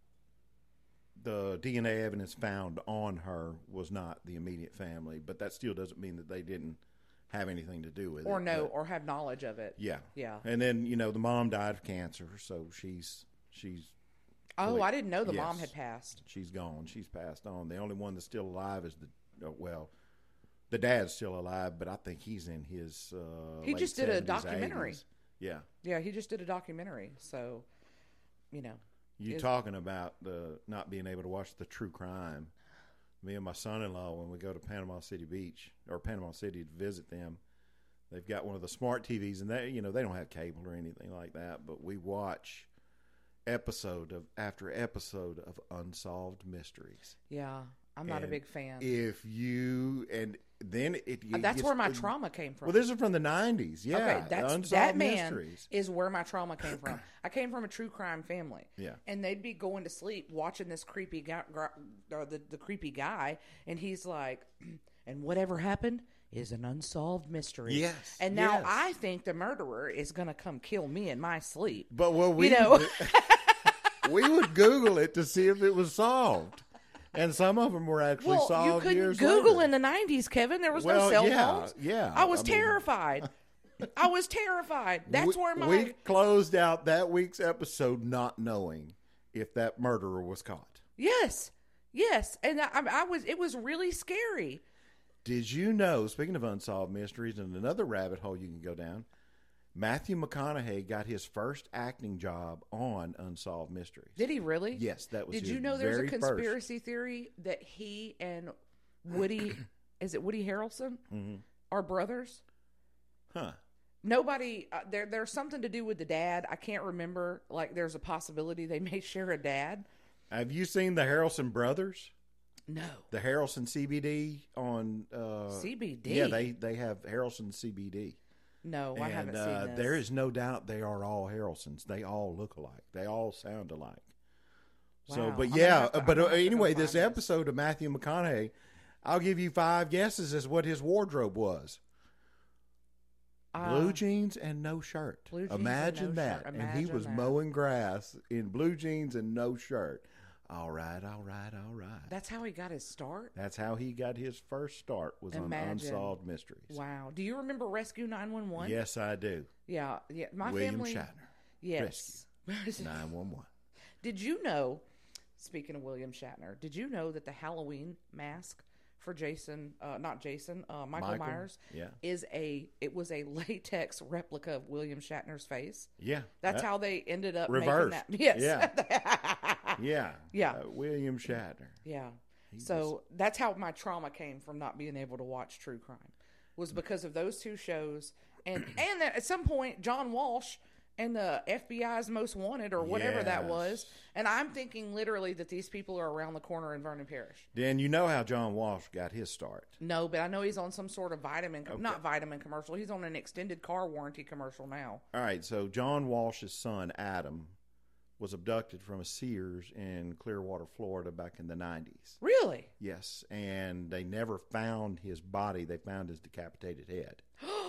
[SPEAKER 2] the D N A evidence found on her was not the immediate family, but that still doesn't mean that they didn't have anything to do with
[SPEAKER 1] Or
[SPEAKER 2] it.
[SPEAKER 1] know,
[SPEAKER 2] but-
[SPEAKER 1] or have knowledge of it.
[SPEAKER 2] yeah,
[SPEAKER 1] Yeah.
[SPEAKER 2] And then you know the mom died of cancer, so she's she's
[SPEAKER 1] Oh,
[SPEAKER 2] Fully-
[SPEAKER 1] I didn't know the
[SPEAKER 2] yes.
[SPEAKER 1] mom had passed.
[SPEAKER 2] she's gone. She's passed on. The only one that's still alive is the uh, well, the dad's still alive, but I think he's in his. Uh,
[SPEAKER 1] He
[SPEAKER 2] late
[SPEAKER 1] just did a
[SPEAKER 2] seventies,
[SPEAKER 1] documentary.
[SPEAKER 2] eighties. Yeah.
[SPEAKER 1] Yeah, he just did a documentary. So, you know.
[SPEAKER 2] You
[SPEAKER 1] Is-
[SPEAKER 2] talking about the not being able to watch the true crime. Me and my son-in-law, when we go to Panama City Beach or Panama City to visit them, they've got one of the smart T Vs, and they, you know, they don't have cable or anything like that. But we watch episode of after episode of Unsolved Mysteries.
[SPEAKER 1] Yeah, I'm not a
[SPEAKER 2] And
[SPEAKER 1] big fan.
[SPEAKER 2] If you and then it,
[SPEAKER 1] Uh,
[SPEAKER 2] it
[SPEAKER 1] That's
[SPEAKER 2] gets-
[SPEAKER 1] where my trauma came from.
[SPEAKER 2] Well, this is from the nineties. Yeah,
[SPEAKER 1] okay, that's,
[SPEAKER 2] Unsolved
[SPEAKER 1] that man
[SPEAKER 2] Mysteries.
[SPEAKER 1] is where my trauma came from. I came from a true crime family.
[SPEAKER 2] Yeah.
[SPEAKER 1] And they'd be going to sleep watching this creepy guy, uh, the, the creepy guy, and he's like, and whatever happened is an unsolved mystery.
[SPEAKER 2] Yes,
[SPEAKER 1] And now
[SPEAKER 2] yes.
[SPEAKER 1] I think the murderer is going to come kill me in my sleep.
[SPEAKER 2] But what we
[SPEAKER 1] You know.
[SPEAKER 2] we would Google it to see if it was solved, and some of them were actually
[SPEAKER 1] Well, you
[SPEAKER 2] solved
[SPEAKER 1] couldn't
[SPEAKER 2] years
[SPEAKER 1] Google
[SPEAKER 2] later.
[SPEAKER 1] in the nineties, Kevin. There was
[SPEAKER 2] Well,
[SPEAKER 1] no cell
[SPEAKER 2] yeah,
[SPEAKER 1] phones.
[SPEAKER 2] yeah.
[SPEAKER 1] I was
[SPEAKER 2] I mean-
[SPEAKER 1] terrified. I was terrified. That's
[SPEAKER 2] we,
[SPEAKER 1] where my...
[SPEAKER 2] we closed out that week's episode not knowing if that murderer was caught.
[SPEAKER 1] Yes. Yes. And I, I was... It was really scary.
[SPEAKER 2] Did you know, speaking of unsolved mysteries and another rabbit hole you can go down, Matthew McConaughey got his first acting job on Unsolved Mysteries.
[SPEAKER 1] Did he really?
[SPEAKER 2] Yes, that was
[SPEAKER 1] Did
[SPEAKER 2] his
[SPEAKER 1] you know there's a
[SPEAKER 2] very first.
[SPEAKER 1] conspiracy theory that he and Woody... is it Woody Harrelson?
[SPEAKER 2] Mm-hmm.
[SPEAKER 1] Are brothers?
[SPEAKER 2] Huh.
[SPEAKER 1] Nobody... Uh, there, there's something to do with the dad. I can't remember. Like, there's a possibility they may share a dad.
[SPEAKER 2] Have you seen the Harrelson brothers?
[SPEAKER 1] No.
[SPEAKER 2] The Harrelson C B D on... Uh,
[SPEAKER 1] C B D?
[SPEAKER 2] Yeah, they, they have Harrelson C B D.
[SPEAKER 1] No, I
[SPEAKER 2] and
[SPEAKER 1] haven't
[SPEAKER 2] uh,
[SPEAKER 1] seen this.
[SPEAKER 2] there is no doubt they are all Harrelsons. They all look alike. They all sound alike. So,
[SPEAKER 1] Wow.
[SPEAKER 2] but
[SPEAKER 1] I'm gonna
[SPEAKER 2] yeah,
[SPEAKER 1] have to- I'm
[SPEAKER 2] but
[SPEAKER 1] gonna
[SPEAKER 2] uh,
[SPEAKER 1] have to go
[SPEAKER 2] anyway,
[SPEAKER 1] find
[SPEAKER 2] this
[SPEAKER 1] this.
[SPEAKER 2] episode of Matthew McConaughey, I'll give you five guesses as what his wardrobe was.
[SPEAKER 1] Uh,
[SPEAKER 2] Blue jeans and no shirt.
[SPEAKER 1] blue jeans and
[SPEAKER 2] Imagine
[SPEAKER 1] no
[SPEAKER 2] that.
[SPEAKER 1] shirt.
[SPEAKER 2] And he
[SPEAKER 1] Imagine
[SPEAKER 2] was
[SPEAKER 1] that.
[SPEAKER 2] mowing grass in blue jeans and no shirt. All right, all right, all right.
[SPEAKER 1] That's how he got his start?
[SPEAKER 2] That's how he got his first start, was
[SPEAKER 1] Imagine.
[SPEAKER 2] on Unsolved Mysteries.
[SPEAKER 1] Wow. Do you remember Rescue nine one one?
[SPEAKER 2] Yes, I do.
[SPEAKER 1] Yeah. Yeah. My
[SPEAKER 2] William
[SPEAKER 1] family.
[SPEAKER 2] Shatner.
[SPEAKER 1] Yes.
[SPEAKER 2] nine one one.
[SPEAKER 1] Did you know, speaking of William Shatner, did you know that the Halloween mask for Jason, uh, not Jason, uh, Michael,
[SPEAKER 2] Michael,
[SPEAKER 1] Myers,
[SPEAKER 2] yeah.
[SPEAKER 1] is a, it was a latex replica of William Shatner's face.
[SPEAKER 2] Yeah.
[SPEAKER 1] That's
[SPEAKER 2] that-
[SPEAKER 1] how they ended up
[SPEAKER 2] Reversed.
[SPEAKER 1] making that. Yes.
[SPEAKER 2] Yeah. Yeah.
[SPEAKER 1] Yeah.
[SPEAKER 2] Uh, William Shatner.
[SPEAKER 1] Yeah. So that's how my trauma came from not being able to watch true crime, was because of those two shows, and and that at some point John Walsh and the F B I's Most Wanted or whatever that was,
[SPEAKER 2] Yes.
[SPEAKER 1] and I'm thinking literally that these people are around the corner in Vernon Parish.
[SPEAKER 2] Dan, you know how John Walsh got his start.
[SPEAKER 1] No, but I know he's on some sort of vitamin, com- not vitamin commercial. He's on an extended car warranty commercial now.
[SPEAKER 2] All right, so John Walsh's son, Adam, was abducted from a Sears in Clearwater, Florida back in the nineties.
[SPEAKER 1] Really?
[SPEAKER 2] Yes, and they never found his body. They found his decapitated head.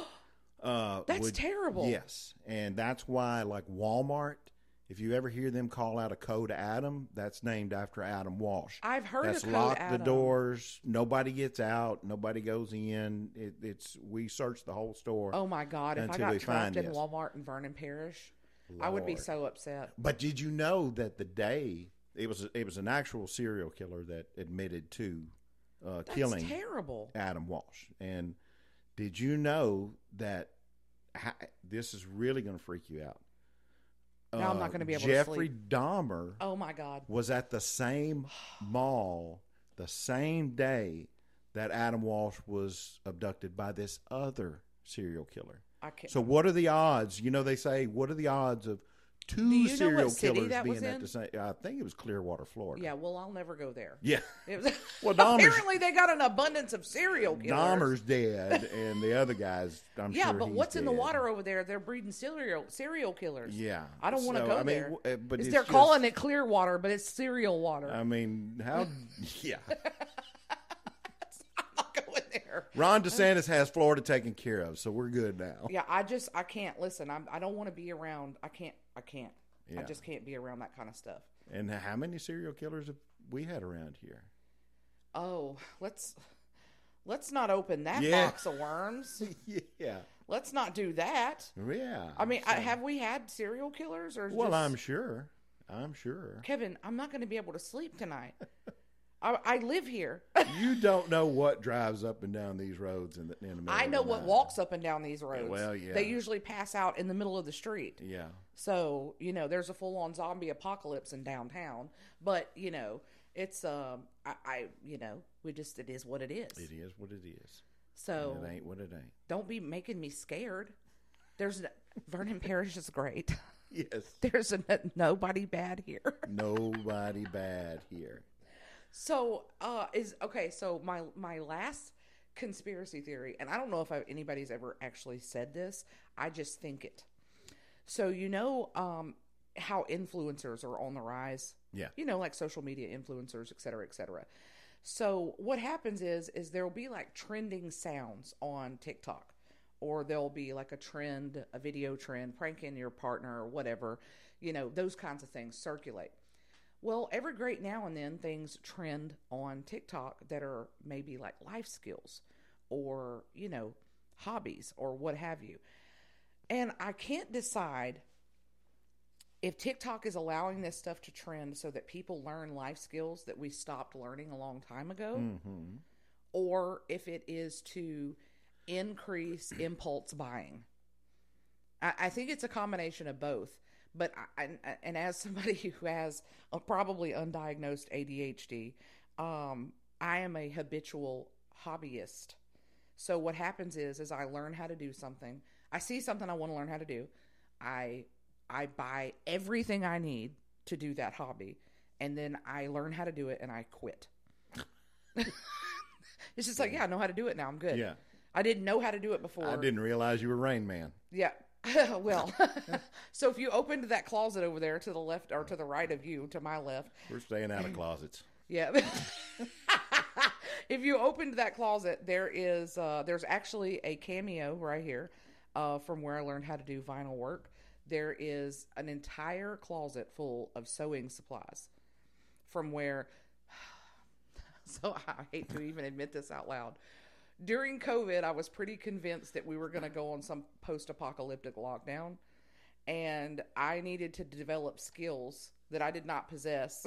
[SPEAKER 2] Uh,
[SPEAKER 1] That's
[SPEAKER 2] would-
[SPEAKER 1] terrible.
[SPEAKER 2] Yes, and that's why, like Walmart, if you ever hear them call out a code Adam, that's named after Adam Walsh.
[SPEAKER 1] I've heard
[SPEAKER 2] That's
[SPEAKER 1] of Code
[SPEAKER 2] lock
[SPEAKER 1] Adam.
[SPEAKER 2] the doors. Nobody gets out. Nobody goes in. It, it's we search the whole store.
[SPEAKER 1] Oh my God! If I
[SPEAKER 2] until
[SPEAKER 1] got
[SPEAKER 2] we find
[SPEAKER 1] trapped in
[SPEAKER 2] this.
[SPEAKER 1] Walmart in Vernon Parish, I would be
[SPEAKER 2] Lord.
[SPEAKER 1] so upset.
[SPEAKER 2] But did you know that the day it was it was an actual serial killer that admitted to uh,
[SPEAKER 1] That's
[SPEAKER 2] killing
[SPEAKER 1] terrible.
[SPEAKER 2] Adam Walsh? And did you know that ha- this is really going to freak you out?
[SPEAKER 1] Now I'm
[SPEAKER 2] Uh,
[SPEAKER 1] not gonna be able to
[SPEAKER 2] Jeffrey
[SPEAKER 1] sleep.
[SPEAKER 2] Dahmer
[SPEAKER 1] Oh my God!
[SPEAKER 2] was at the same mall the same day that Adam Walsh was abducted by this other serial killer.
[SPEAKER 1] I can't.
[SPEAKER 2] So what are the odds? You know, they say, what are the odds of two
[SPEAKER 1] Do you know
[SPEAKER 2] serial
[SPEAKER 1] what city
[SPEAKER 2] killers
[SPEAKER 1] that
[SPEAKER 2] being
[SPEAKER 1] was
[SPEAKER 2] at
[SPEAKER 1] in?
[SPEAKER 2] the same? I think it was Clearwater, Florida.
[SPEAKER 1] Yeah, well, I'll never go there.
[SPEAKER 2] Yeah.
[SPEAKER 1] It was,
[SPEAKER 2] Well, Dahmer's-
[SPEAKER 1] apparently they got an abundance of serial killers.
[SPEAKER 2] Dahmer's dead, and the other guys, I'm
[SPEAKER 1] yeah,
[SPEAKER 2] sure
[SPEAKER 1] but
[SPEAKER 2] he's
[SPEAKER 1] what's in the
[SPEAKER 2] dead.
[SPEAKER 1] water over there? They're breeding serial serial killers.
[SPEAKER 2] Yeah.
[SPEAKER 1] I don't want to
[SPEAKER 2] So,
[SPEAKER 1] go
[SPEAKER 2] I mean,
[SPEAKER 1] there.
[SPEAKER 2] w- uh, but
[SPEAKER 1] It's-
[SPEAKER 2] it's
[SPEAKER 1] they're
[SPEAKER 2] just-
[SPEAKER 1] calling it clear water, but it's cereal water.
[SPEAKER 2] I mean, how? Yeah.
[SPEAKER 1] I'm not going there.
[SPEAKER 2] Ron DeSantis has Florida taken care of, so we're good now.
[SPEAKER 1] Yeah, I just I can't listen. I'm, I don't want to be around. I can't. I can't. I
[SPEAKER 2] Yeah.
[SPEAKER 1] just can't be around that kind of stuff.
[SPEAKER 2] And how many serial killers have we had around here?
[SPEAKER 1] Oh, let's let's not open that
[SPEAKER 2] Yeah.
[SPEAKER 1] box of worms.
[SPEAKER 2] Yeah.
[SPEAKER 1] Let's not do that.
[SPEAKER 2] Yeah.
[SPEAKER 1] I mean, I,
[SPEAKER 2] So-
[SPEAKER 1] have we had serial killers or?
[SPEAKER 2] Well,
[SPEAKER 1] just...
[SPEAKER 2] I'm sure. I'm sure.
[SPEAKER 1] Kevin, I'm not going to be able to sleep tonight. I, I live here.
[SPEAKER 2] You don't know what drives up and down these roads in the, in the middle
[SPEAKER 1] I
[SPEAKER 2] of
[SPEAKER 1] know
[SPEAKER 2] the
[SPEAKER 1] what
[SPEAKER 2] night.
[SPEAKER 1] walks up and down these roads.
[SPEAKER 2] well, yeah.
[SPEAKER 1] They usually pass out in the middle of the street.
[SPEAKER 2] Yeah.
[SPEAKER 1] So, you know, there's a full-on zombie apocalypse in downtown. But, you know, it's, um, I, I, you know, we just, it is what it is.
[SPEAKER 2] It is what it is.
[SPEAKER 1] So,
[SPEAKER 2] And it ain't what it ain't.
[SPEAKER 1] don't be making me scared. There's, Vernon Parish is great.
[SPEAKER 2] Yes.
[SPEAKER 1] There's a, nobody bad here.
[SPEAKER 2] Nobody bad here.
[SPEAKER 1] So, uh, is okay. So my my last conspiracy theory, and I don't know if I, anybody's ever actually said this. I just think it. So you know, um, how influencers are on the rise.
[SPEAKER 2] Yeah.
[SPEAKER 1] You know, like social media influencers, et cetera, et cetera. So what happens is is there'll be like trending sounds on TikTok, or there'll be like a trend, a video trend, pranking your partner or whatever, you know, those kinds of things circulate. Well, every great now and then things trend on TikTok that are maybe like life skills or, you know, hobbies or what have you. And I can't decide if TikTok is allowing this stuff to trend so that people learn life skills that we stopped learning a long time ago,
[SPEAKER 2] Mm-hmm.
[SPEAKER 1] or if it is to increase impulse buying. I, I think it's a combination of both. But I, and, and as somebody who has a probably undiagnosed A D H D, um, I am a habitual hobbyist. So what happens is, is I learn how to do something. I see something I want to learn how to do. I I buy everything I need to do that hobby, and then I learn how to do it, and I quit. It's just like, yeah, I know how to do it now. I'm good.
[SPEAKER 2] Yeah.
[SPEAKER 1] I didn't know how to do it before.
[SPEAKER 2] I didn't realize you were Rain Man.
[SPEAKER 1] Yeah. Well, so if you opened that closet over there to the left or to the right of you, to my left.
[SPEAKER 2] We're staying out of closets.
[SPEAKER 1] Yeah. If you opened that closet, there is, uh, there's actually a cameo right here uh, from where I learned how to do vinyl work. There is an entire closet full of sewing supplies from where, so I hate to even admit this out loud. During COVID, I was pretty convinced that we were going to go on some post-apocalyptic lockdown, and I needed to develop skills that I did not possess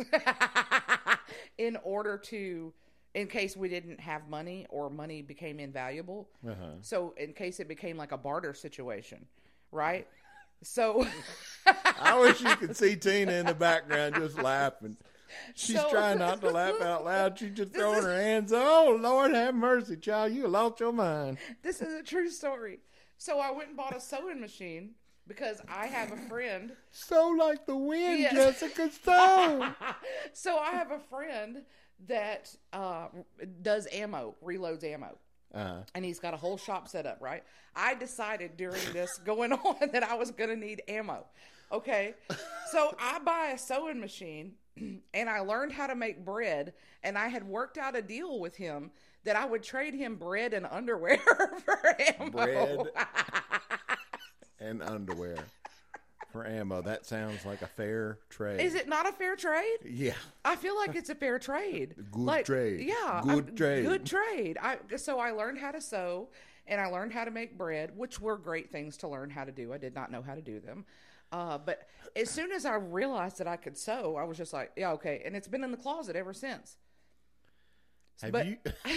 [SPEAKER 1] in order to, in case we didn't have money or money became invaluable.
[SPEAKER 2] Uh-huh.
[SPEAKER 1] So in case it became like a barter situation, right? So
[SPEAKER 2] I wish you could see Tina in the background just laughing. She's
[SPEAKER 1] So-
[SPEAKER 2] trying not to laugh out loud. She's just throwing her hands. Oh, Lord have mercy, child. You lost your mind.
[SPEAKER 1] this is a true story. So I went and bought a sewing machine because I have a friend.
[SPEAKER 2] So like the wind,
[SPEAKER 1] Yeah.
[SPEAKER 2] Jessica, so.
[SPEAKER 1] So I have a friend that uh, does ammo, reloads ammo.
[SPEAKER 2] Uh,
[SPEAKER 1] And he's got a whole shop set up, right? I decided during this going on that I was going to need ammo. Okay. So I buy a sewing machine and I learned how to make bread. And I had worked out a deal with him that I would trade him bread and underwear for ammo.
[SPEAKER 2] Bread. and underwear for ammo. That sounds like a fair trade.
[SPEAKER 1] Is it not a fair trade?
[SPEAKER 2] Yeah.
[SPEAKER 1] I feel like it's a fair trade.
[SPEAKER 2] Good
[SPEAKER 1] Like,
[SPEAKER 2] trade.
[SPEAKER 1] Yeah.
[SPEAKER 2] Good
[SPEAKER 1] I-
[SPEAKER 2] trade.
[SPEAKER 1] Good trade. I so I learned how to sew and I learned how to make bread, which were great things to learn how to do. I did not know how to do them. Uh, but as soon as I realized that I could sew, I was just like, yeah, okay. And it's been in the closet ever since.
[SPEAKER 2] Have
[SPEAKER 1] But-
[SPEAKER 2] you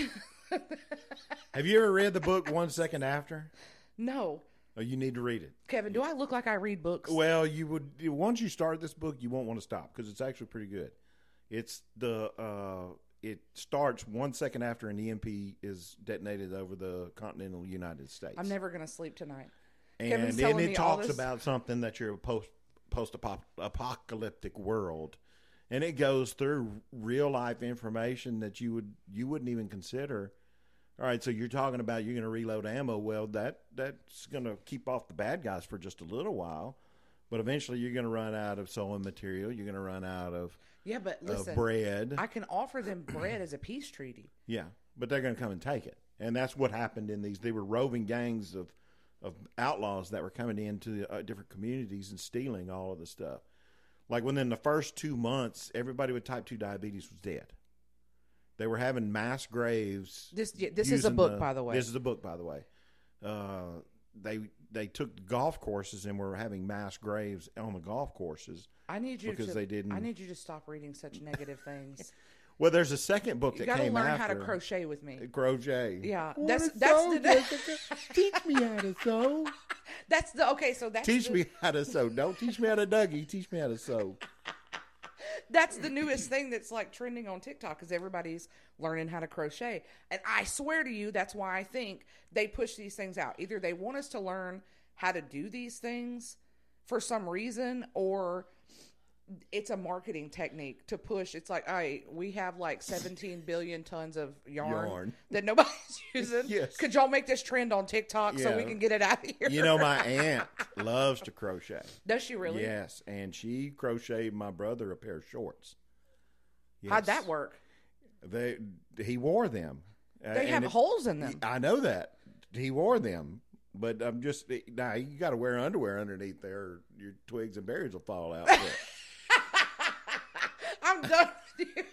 [SPEAKER 2] Have you ever read the book One Second After?
[SPEAKER 1] No.
[SPEAKER 2] Oh, you need to read it.
[SPEAKER 1] Kevin, do I look like I read books?
[SPEAKER 2] Well, you would once you start this book, you won't want to stop because it's actually pretty good. It's the uh, it starts one second after an E M P is detonated over the continental United States.
[SPEAKER 1] I'm never going to sleep tonight.
[SPEAKER 2] and
[SPEAKER 1] Kevin's
[SPEAKER 2] then
[SPEAKER 1] telling
[SPEAKER 2] it
[SPEAKER 1] me all
[SPEAKER 2] talks
[SPEAKER 1] this-
[SPEAKER 2] about something that you're a post post apocalyptic world, and it goes through real life information that you would you wouldn't even consider. All right, so you're talking about you're going to reload ammo. Well, that that's going to keep off the bad guys for just a little while, but eventually you're going to run out of sewing material. You're going to run out of,
[SPEAKER 1] Yeah, but
[SPEAKER 2] of
[SPEAKER 1] listen,
[SPEAKER 2] bread.
[SPEAKER 1] I can offer them bread as a peace treaty.
[SPEAKER 2] Yeah, but they're going to come and take it, and that's what happened in these. They were roving gangs of of outlaws that were coming into uh, different communities and stealing all of the stuff. Like within the first two months, everybody with type two diabetes was dead. They were having mass graves.
[SPEAKER 1] This yeah, this is a
[SPEAKER 2] using
[SPEAKER 1] book, by the way.
[SPEAKER 2] This is a book, by the way. Uh, they they took golf courses and were having mass graves on the golf courses.
[SPEAKER 1] I need you
[SPEAKER 2] because
[SPEAKER 1] to.
[SPEAKER 2] they didn't-
[SPEAKER 1] I need you to stop reading such negative things.
[SPEAKER 2] Well, there's a second book
[SPEAKER 1] You
[SPEAKER 2] that
[SPEAKER 1] got to
[SPEAKER 2] came
[SPEAKER 1] learn
[SPEAKER 2] after.
[SPEAKER 1] how to crochet with me.
[SPEAKER 2] Crochet.
[SPEAKER 1] Yeah,
[SPEAKER 2] What
[SPEAKER 1] that's
[SPEAKER 2] a
[SPEAKER 1] that's
[SPEAKER 2] sew,
[SPEAKER 1] the
[SPEAKER 2] Jessica. Teach me how to sew.
[SPEAKER 1] that's the okay. So that's
[SPEAKER 2] Teach
[SPEAKER 1] the,
[SPEAKER 2] me how to sew. Don't teach me how to Dougie. Teach me how to sew.
[SPEAKER 1] That's the newest thing that's like trending on TikTok because everybody's learning how to crochet. And I swear to you, that's why I think they push these things out. Either they want us to learn how to do these things for some reason, or it's a marketing technique to push. It's like, all right, we have like seventeen billion tons of yarn,
[SPEAKER 2] Yarn.
[SPEAKER 1] that nobody's using.
[SPEAKER 2] Yes.
[SPEAKER 1] Could y'all make this trend on TikTok so we
[SPEAKER 2] Yeah.
[SPEAKER 1] can get it out of here?
[SPEAKER 2] You know, my aunt loves to crochet.
[SPEAKER 1] Does she really?
[SPEAKER 2] Yes, and she crocheted my brother a pair of shorts.
[SPEAKER 1] How'd
[SPEAKER 2] Yes.
[SPEAKER 1] that work?
[SPEAKER 2] They he wore them. Uh,
[SPEAKER 1] They have
[SPEAKER 2] and it-
[SPEAKER 1] holes in them.
[SPEAKER 2] I know that he wore them, but I'm just now you got to wear underwear underneath there, or your twigs and berries will fall out.
[SPEAKER 1] I'm done with you.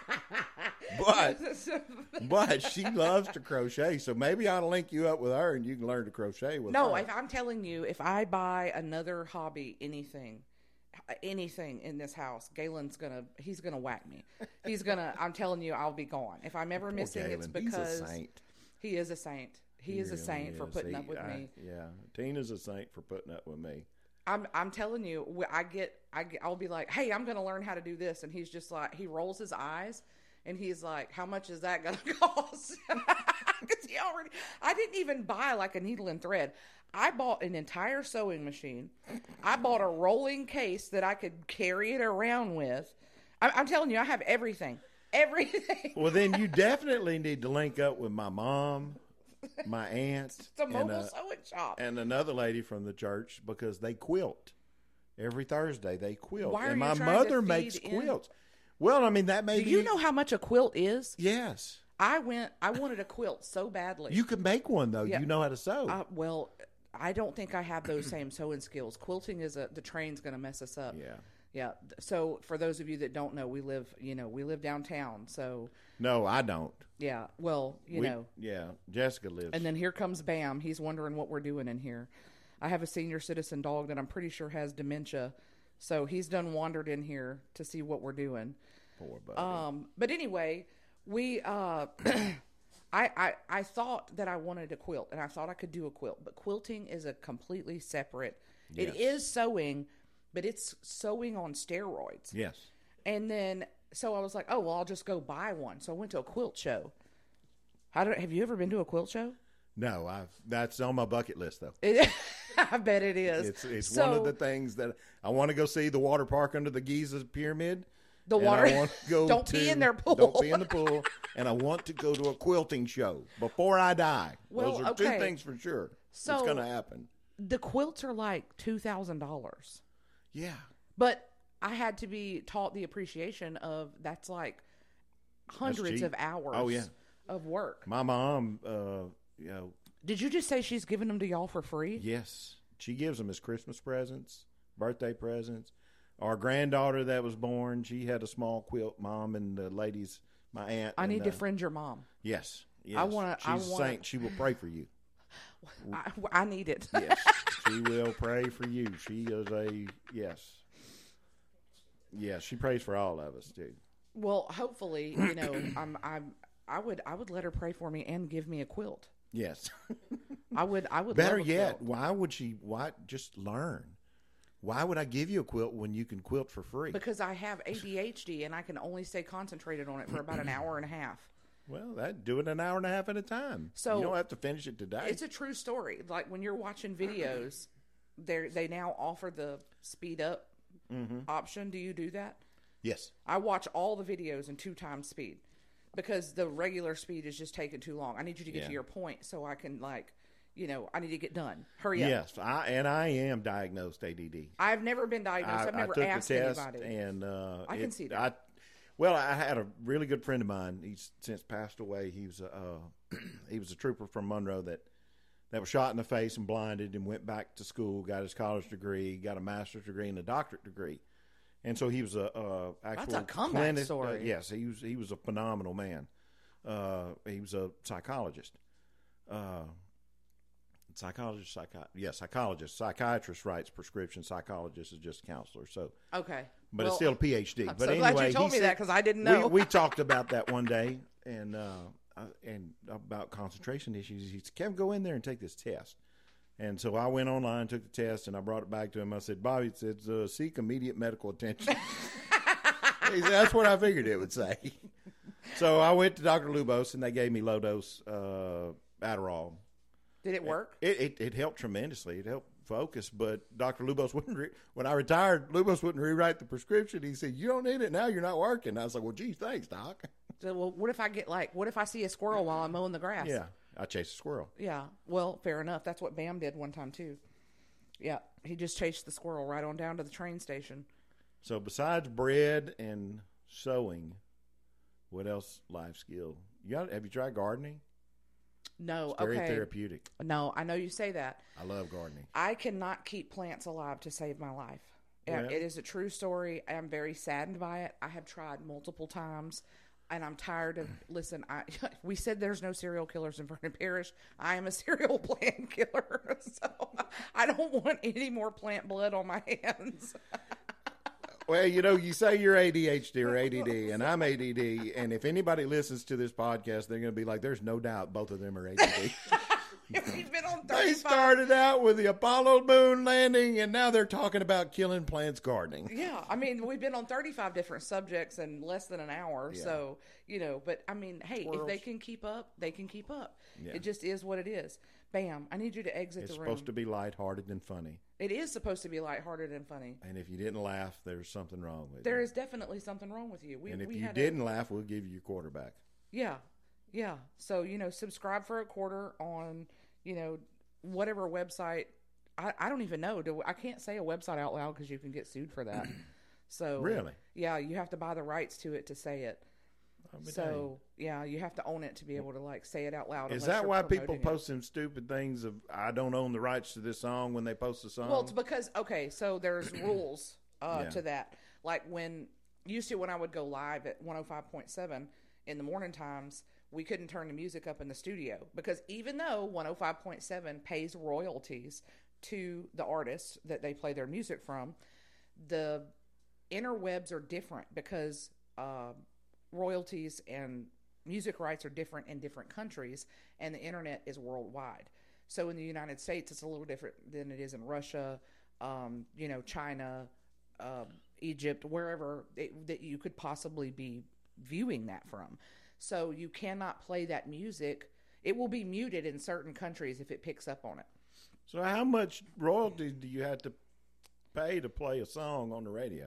[SPEAKER 2] But but she loves to crochet, so maybe I'll link you up with her, and you can learn to crochet with
[SPEAKER 1] No,
[SPEAKER 2] her.
[SPEAKER 1] if I'm telling you, if I buy another hobby, anything, anything in this house, Galen's gonna, he's gonna whack me. He's gonna, I'm telling you, I'll be gone. If I'm ever
[SPEAKER 2] Poor
[SPEAKER 1] missing, it's
[SPEAKER 2] Galen. He's a
[SPEAKER 1] because
[SPEAKER 2] saint.
[SPEAKER 1] he is a saint. He, is a
[SPEAKER 2] really
[SPEAKER 1] saint for
[SPEAKER 2] is.
[SPEAKER 1] putting
[SPEAKER 2] He-
[SPEAKER 1] up with
[SPEAKER 2] I-
[SPEAKER 1] me.
[SPEAKER 2] Yeah, Tina's a saint for putting up with me.
[SPEAKER 1] I'm, I'm telling you, wh- I get, I get, I'll be like, hey, I'm gonna learn how to do this, and he's just like, he rolls his eyes, and he's like, how much is that gonna cost? Because he already, I didn't even buy like a needle and thread. I bought an entire sewing machine. I bought a rolling case that I could carry it around with. I, I'm telling you, I have everything, everything.
[SPEAKER 2] Well, then you definitely need to link up with my mom, my aunt,
[SPEAKER 1] It's a mobile
[SPEAKER 2] and, uh,
[SPEAKER 1] sewing shop.
[SPEAKER 2] and another lady from the church because they quilt. Every Thursday they quilt.
[SPEAKER 1] Why are
[SPEAKER 2] and
[SPEAKER 1] you
[SPEAKER 2] my
[SPEAKER 1] trying to
[SPEAKER 2] mother
[SPEAKER 1] feed
[SPEAKER 2] makes
[SPEAKER 1] in-
[SPEAKER 2] quilts. Well, I mean that may
[SPEAKER 1] Do
[SPEAKER 2] be
[SPEAKER 1] you know how much a quilt is?
[SPEAKER 2] Yes.
[SPEAKER 1] I went. I wanted a quilt so badly.
[SPEAKER 2] You can make one though.
[SPEAKER 1] Yeah.
[SPEAKER 2] You know how to sew.
[SPEAKER 1] Uh, well, I don't think I have those same sewing skills. Quilting is a the train's going to mess us up.
[SPEAKER 2] yeah.
[SPEAKER 1] Yeah. So for those of you that don't know, we live, you know, we live downtown. So
[SPEAKER 2] No, I don't.
[SPEAKER 1] yeah. Well, you
[SPEAKER 2] We-
[SPEAKER 1] know,
[SPEAKER 2] Yeah. Jessica lives.
[SPEAKER 1] and then here comes Bam. He's wondering what we're doing in here. I have a senior citizen dog that I'm pretty sure has dementia. So he's done wandered in here to see what we're doing.
[SPEAKER 2] Poor buddy.
[SPEAKER 1] Um, but anyway, we uh, I, I I thought that I wanted a quilt, and I thought I could do a quilt, but quilting is a completely separate. It
[SPEAKER 2] Yes.
[SPEAKER 1] is sewing, but it's sewing on steroids.
[SPEAKER 2] yes.
[SPEAKER 1] And then so I was like, oh well, I'll just go buy one. So I went to a quilt show. How do, have you ever been to a quilt show?
[SPEAKER 2] No, I've that's on my bucket list though.
[SPEAKER 1] It, I bet it is.
[SPEAKER 2] It's it's
[SPEAKER 1] So,
[SPEAKER 2] one of the things that I want to go see the water park under the Giza pyramid.
[SPEAKER 1] The
[SPEAKER 2] and
[SPEAKER 1] water-
[SPEAKER 2] I want to go
[SPEAKER 1] Don't
[SPEAKER 2] to,
[SPEAKER 1] pee in their pool.
[SPEAKER 2] Don't pee in the pool. And I want to go to a quilting show before I die.
[SPEAKER 1] Well,
[SPEAKER 2] Those are
[SPEAKER 1] okay.
[SPEAKER 2] two things for sure.
[SPEAKER 1] So-
[SPEAKER 2] it's going to happen.
[SPEAKER 1] the quilts are like two thousand dollars.
[SPEAKER 2] Yeah.
[SPEAKER 1] But I had to be taught the appreciation of that's like hundreds
[SPEAKER 2] cheap.
[SPEAKER 1] of hours
[SPEAKER 2] Oh, yeah.
[SPEAKER 1] of work.
[SPEAKER 2] My mom, uh, you know,
[SPEAKER 1] Did you just say she's giving them to y'all for free?
[SPEAKER 2] yes, she gives them as Christmas presents, birthday presents. Our granddaughter that was born, she had a small quilt. Mom and the ladies, my aunt.
[SPEAKER 1] I
[SPEAKER 2] and,
[SPEAKER 1] need to
[SPEAKER 2] uh,
[SPEAKER 1] friend your mom.
[SPEAKER 2] Yes, yes.
[SPEAKER 1] I wanna-
[SPEAKER 2] She's
[SPEAKER 1] I
[SPEAKER 2] a
[SPEAKER 1] wanna-
[SPEAKER 2] saint. She will pray for you.
[SPEAKER 1] I, I need it.
[SPEAKER 2] Yes, she will pray for you. She is a yes. Yes, she prays for all of us too.
[SPEAKER 1] Well, hopefully, you know, I'm, I'm, I would, I would let her pray for me and give me a quilt.
[SPEAKER 2] Yes.
[SPEAKER 1] I would, I would.
[SPEAKER 2] Better
[SPEAKER 1] love a
[SPEAKER 2] yet,
[SPEAKER 1] quilt.
[SPEAKER 2] why would she? Why just learn? Why would I give you a quilt when you can quilt for free?
[SPEAKER 1] because I have A D H D and I can only stay concentrated on it for about an hour and a half.
[SPEAKER 2] Well, that do it an hour and a half at a time.
[SPEAKER 1] So,
[SPEAKER 2] you don't have to finish it today.
[SPEAKER 1] It's a true story. Like when you're watching videos, they they now offer the speed up option. Do you do that?
[SPEAKER 2] yes.
[SPEAKER 1] I watch all the videos in two times speed because the regular speed is just taking too long. I need you to get
[SPEAKER 2] Yeah.
[SPEAKER 1] to your point so I can like, you know, I need to get done. Hurry up.
[SPEAKER 2] Yes, I and I am diagnosed A D D.
[SPEAKER 1] I've never been diagnosed.
[SPEAKER 2] I,
[SPEAKER 1] I've
[SPEAKER 2] I
[SPEAKER 1] never
[SPEAKER 2] took
[SPEAKER 1] asked
[SPEAKER 2] the test,
[SPEAKER 1] anybody.
[SPEAKER 2] and uh,
[SPEAKER 1] I can
[SPEAKER 2] it-
[SPEAKER 1] see that.
[SPEAKER 2] I, well, I had a really good friend of mine. He's since passed away. He was a uh, he was a trooper from Monroe that that was shot in the face and blinded, and went back to school, got his college degree, got a master's degree and a doctorate degree, and so he was a, a actual
[SPEAKER 1] a comeback
[SPEAKER 2] clinic-
[SPEAKER 1] story.
[SPEAKER 2] Uh, yes, he was he was a phenomenal man. Uh, he was a psychologist. Uh, Psychologist, psychi- yeah, psychologist. Psychiatrist writes prescription. Psychologist is just a counselor. So,
[SPEAKER 1] Okay.
[SPEAKER 2] but
[SPEAKER 1] Well,
[SPEAKER 2] it's still a P H D.
[SPEAKER 1] I'm
[SPEAKER 2] but
[SPEAKER 1] so
[SPEAKER 2] anyway,
[SPEAKER 1] glad you told
[SPEAKER 2] he
[SPEAKER 1] me
[SPEAKER 2] said-
[SPEAKER 1] that because I didn't know.
[SPEAKER 2] We, we talked about that one day, and uh, uh, and about concentration issues. He said, "Kevin, go in there and take this test." And so I went online, took the test, and I brought it back to him. I said, "Bobby, it says uh, seek immediate medical attention." He said, "That's what I figured it would say." So I went to Doctor Lubos, and they gave me low dose uh, Adderall.
[SPEAKER 1] Did it work?
[SPEAKER 2] It, it it helped tremendously. It helped focus, but Doctor Lubos wouldn't. Re- when I retired, Lubos wouldn't rewrite the prescription. He said, "You don't need it now. You're not working." I was like, "Well, geez, thanks, Doc."
[SPEAKER 1] So, well, what if I get like, what if I see a squirrel while I'm mowing the grass?
[SPEAKER 2] Yeah, I chased a squirrel.
[SPEAKER 1] Yeah. Well, fair enough. That's what Bam did one time too. Yeah. He just chased the squirrel right on down to the train station.
[SPEAKER 2] So besides bread and sewing, What else? Life skill. You got? Have you tried gardening?
[SPEAKER 1] No,
[SPEAKER 2] It's very
[SPEAKER 1] okay.
[SPEAKER 2] therapeutic.
[SPEAKER 1] No, I know you say that.
[SPEAKER 2] I love gardening.
[SPEAKER 1] I cannot keep plants alive to save my life.
[SPEAKER 2] Yeah.
[SPEAKER 1] It is a true story. I'm very saddened by it. I have tried multiple times, and I'm tired of. Listen, I we said there's no serial killers in Vernon Parish. I am a serial plant killer, so I don't want any more plant blood on my hands.
[SPEAKER 2] Well, you know, you say you're A D H D or A D D, and I'm A D D, and if anybody listens to this podcast, they're going to be like, there's no doubt both of them are A D D.
[SPEAKER 1] We've been on
[SPEAKER 2] They
[SPEAKER 1] thirty-five.
[SPEAKER 2] started out with the Apollo moon landing, and now they're talking about killing plants gardening.
[SPEAKER 1] Yeah, I mean, we've been on thirty-five different subjects in less than an hour.
[SPEAKER 2] Yeah.
[SPEAKER 1] So, you know, but I mean, hey,
[SPEAKER 2] Squirrels.
[SPEAKER 1] if they can keep up, they can keep up.
[SPEAKER 2] Yeah.
[SPEAKER 1] It just is what it is. Bam, I need you to exit
[SPEAKER 2] It's
[SPEAKER 1] the room.
[SPEAKER 2] supposed to be lighthearted and funny,
[SPEAKER 1] It is supposed to be lighthearted and funny.
[SPEAKER 2] and if you didn't laugh, there's something wrong with
[SPEAKER 1] There
[SPEAKER 2] you.
[SPEAKER 1] is definitely something wrong with you. We,
[SPEAKER 2] And if
[SPEAKER 1] we
[SPEAKER 2] you
[SPEAKER 1] had
[SPEAKER 2] didn't
[SPEAKER 1] A,
[SPEAKER 2] laugh, we'll give you your quarterback.
[SPEAKER 1] yeah, yeah. So, you know, subscribe for a quarter on, you know, whatever website. I, I don't even know. Do I can't say a website out loud because you can get sued for that. So
[SPEAKER 2] Really?
[SPEAKER 1] yeah, you have to buy the rights to it to say it.
[SPEAKER 2] Oh, but
[SPEAKER 1] So yeah, you have to own it to be able to like say it out loud.
[SPEAKER 2] dang. Is
[SPEAKER 1] unless
[SPEAKER 2] that
[SPEAKER 1] you're
[SPEAKER 2] why people
[SPEAKER 1] promoting it.
[SPEAKER 2] post them stupid things of I don't own the rights to this song when they post a song?
[SPEAKER 1] Well, it's because okay, so there's rules uh,
[SPEAKER 2] Yeah.
[SPEAKER 1] to that. Like when used to when I would go live at one oh five point seven in the morning times, we couldn't turn the music up in the studio because even though one oh five point seven pays royalties to the artists that they play their music from, the interwebs are different because uh, royalties and music rights are different in different countries, and the internet is worldwide. So in the United States, it's a little different than it is in Russia, um, you know, China, um, Egypt, wherever it, that you could possibly be viewing that from. So you cannot play that music. It will be muted in certain countries if it picks up on it.
[SPEAKER 2] So how much royalties do you have to pay to play a song on the radio?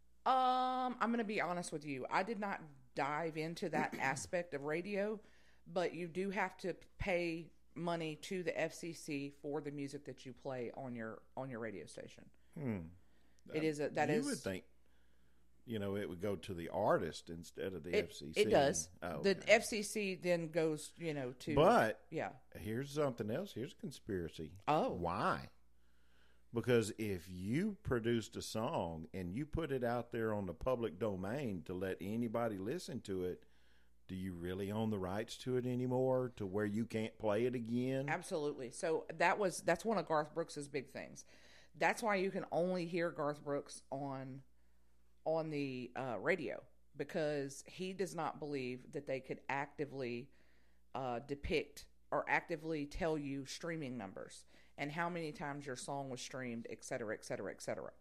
[SPEAKER 1] Um, I'm going to be honest with you. I did not dive into that aspect of radio, but you do have to pay money to the F C C for the music that you play on your on your radio station.
[SPEAKER 2] Hmm.
[SPEAKER 1] It is a that
[SPEAKER 2] you
[SPEAKER 1] is
[SPEAKER 2] would think, you know, it would go to the artist instead of the
[SPEAKER 1] it,
[SPEAKER 2] F C C.
[SPEAKER 1] it does.
[SPEAKER 2] Oh,
[SPEAKER 1] The
[SPEAKER 2] okay.
[SPEAKER 1] F C C then goes, you know, to
[SPEAKER 2] But
[SPEAKER 1] yeah.
[SPEAKER 2] here's something else. Here's a conspiracy.
[SPEAKER 1] Oh.
[SPEAKER 2] Why? Because if you produced a song and you put it out there on the public domain to let anybody listen to it, do you really own the rights to it anymore to where you can't play it again?
[SPEAKER 1] Absolutely. So that was that's one of Garth Brooks's big things. That's why you can only hear Garth Brooks on on the uh, radio, because he does not believe that they could actively uh, depict or actively tell you streaming numbers and how many times your song was streamed, et cetera, et cetera, et cetera.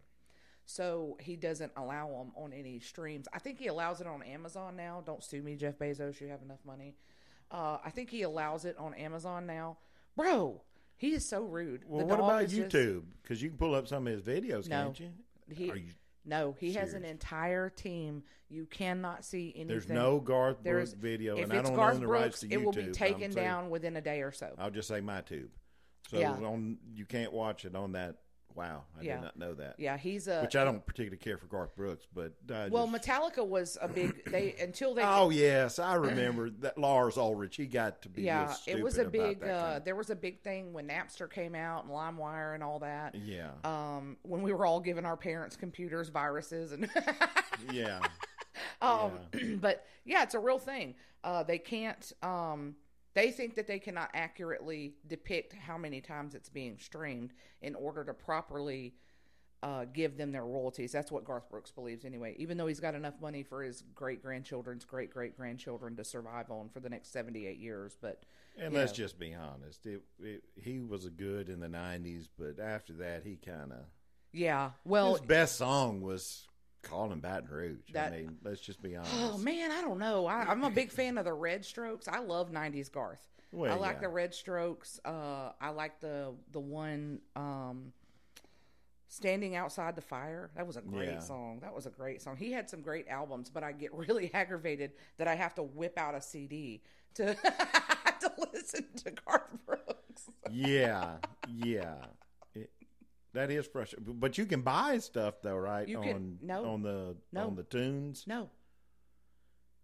[SPEAKER 1] So he doesn't allow them on any streams. I think he allows it on Amazon now. Don't sue me, Jeff Bezos. You have enough money. Uh, I think he allows it on Amazon now. Bro, he is so rude.
[SPEAKER 2] Well,
[SPEAKER 1] The
[SPEAKER 2] what
[SPEAKER 1] dog
[SPEAKER 2] about
[SPEAKER 1] is just-
[SPEAKER 2] YouTube? Because you can pull up some of his videos,
[SPEAKER 1] No.
[SPEAKER 2] can't you?
[SPEAKER 1] He,
[SPEAKER 2] Are you
[SPEAKER 1] no, he has an
[SPEAKER 2] serious?
[SPEAKER 1] entire team. You cannot see anything.
[SPEAKER 2] There's no Garth
[SPEAKER 1] There
[SPEAKER 2] Brooks
[SPEAKER 1] is-
[SPEAKER 2] video,
[SPEAKER 1] If
[SPEAKER 2] and I
[SPEAKER 1] it's
[SPEAKER 2] don't
[SPEAKER 1] Garth
[SPEAKER 2] own the
[SPEAKER 1] Brooks,
[SPEAKER 2] rights to YouTube.
[SPEAKER 1] it will be
[SPEAKER 2] I'm
[SPEAKER 1] taken
[SPEAKER 2] saying-
[SPEAKER 1] down within a day or so.
[SPEAKER 2] I'll just say my tube. So
[SPEAKER 1] Yeah.
[SPEAKER 2] on, you can't watch it on that. Wow, I
[SPEAKER 1] Yeah.
[SPEAKER 2] did not know that.
[SPEAKER 1] Yeah, he's a.
[SPEAKER 2] Which I don't particularly care for Garth Brooks, but I
[SPEAKER 1] well,
[SPEAKER 2] just,
[SPEAKER 1] Metallica was a big. They until they.
[SPEAKER 2] oh yes, I remember that Lars Ulrich. He got to be real
[SPEAKER 1] yeah,
[SPEAKER 2] stupid
[SPEAKER 1] it was a
[SPEAKER 2] about
[SPEAKER 1] big.
[SPEAKER 2] that
[SPEAKER 1] Uh,
[SPEAKER 2] kind
[SPEAKER 1] there was a big thing when Napster came out and LimeWire and all that.
[SPEAKER 2] of- yeah,
[SPEAKER 1] Um, when we were all giving our parents' computers viruses and.
[SPEAKER 2] yeah,
[SPEAKER 1] Um, but yeah, it's a real thing. Uh, they can't. Um, they think that they cannot accurately depict how many times it's being streamed in order to properly uh, give them their royalties. That's what Garth Brooks believes, anyway. Even though he's got enough money for his great grandchildren's great great grandchildren to survive on for the next seventy-eight years, but
[SPEAKER 2] and
[SPEAKER 1] you
[SPEAKER 2] let's
[SPEAKER 1] know.
[SPEAKER 2] just be honest. It, it, he was a good in the nineties, but after that, he kind of
[SPEAKER 1] yeah. Well,
[SPEAKER 2] his best song was "Calling Baton Rouge."
[SPEAKER 1] That-
[SPEAKER 2] I mean, let's just be honest.
[SPEAKER 1] oh man, I don't know. I, I'm a big fan of the Red Strokes. I love nineties Garth.
[SPEAKER 2] Well,
[SPEAKER 1] I like
[SPEAKER 2] yeah.
[SPEAKER 1] the Red Strokes. Uh, I like the the one um, "Standing Outside the Fire." That was a great
[SPEAKER 2] Yeah.
[SPEAKER 1] song. That was a great song. He had some great albums, but I get really aggravated that I have to whip out a C D to to listen to Garth Brooks.
[SPEAKER 2] yeah, yeah. It, that is frustrating. But you can buy stuff though, right?
[SPEAKER 1] You
[SPEAKER 2] on
[SPEAKER 1] can- no.
[SPEAKER 2] on the
[SPEAKER 1] No.
[SPEAKER 2] on the tunes.
[SPEAKER 1] No,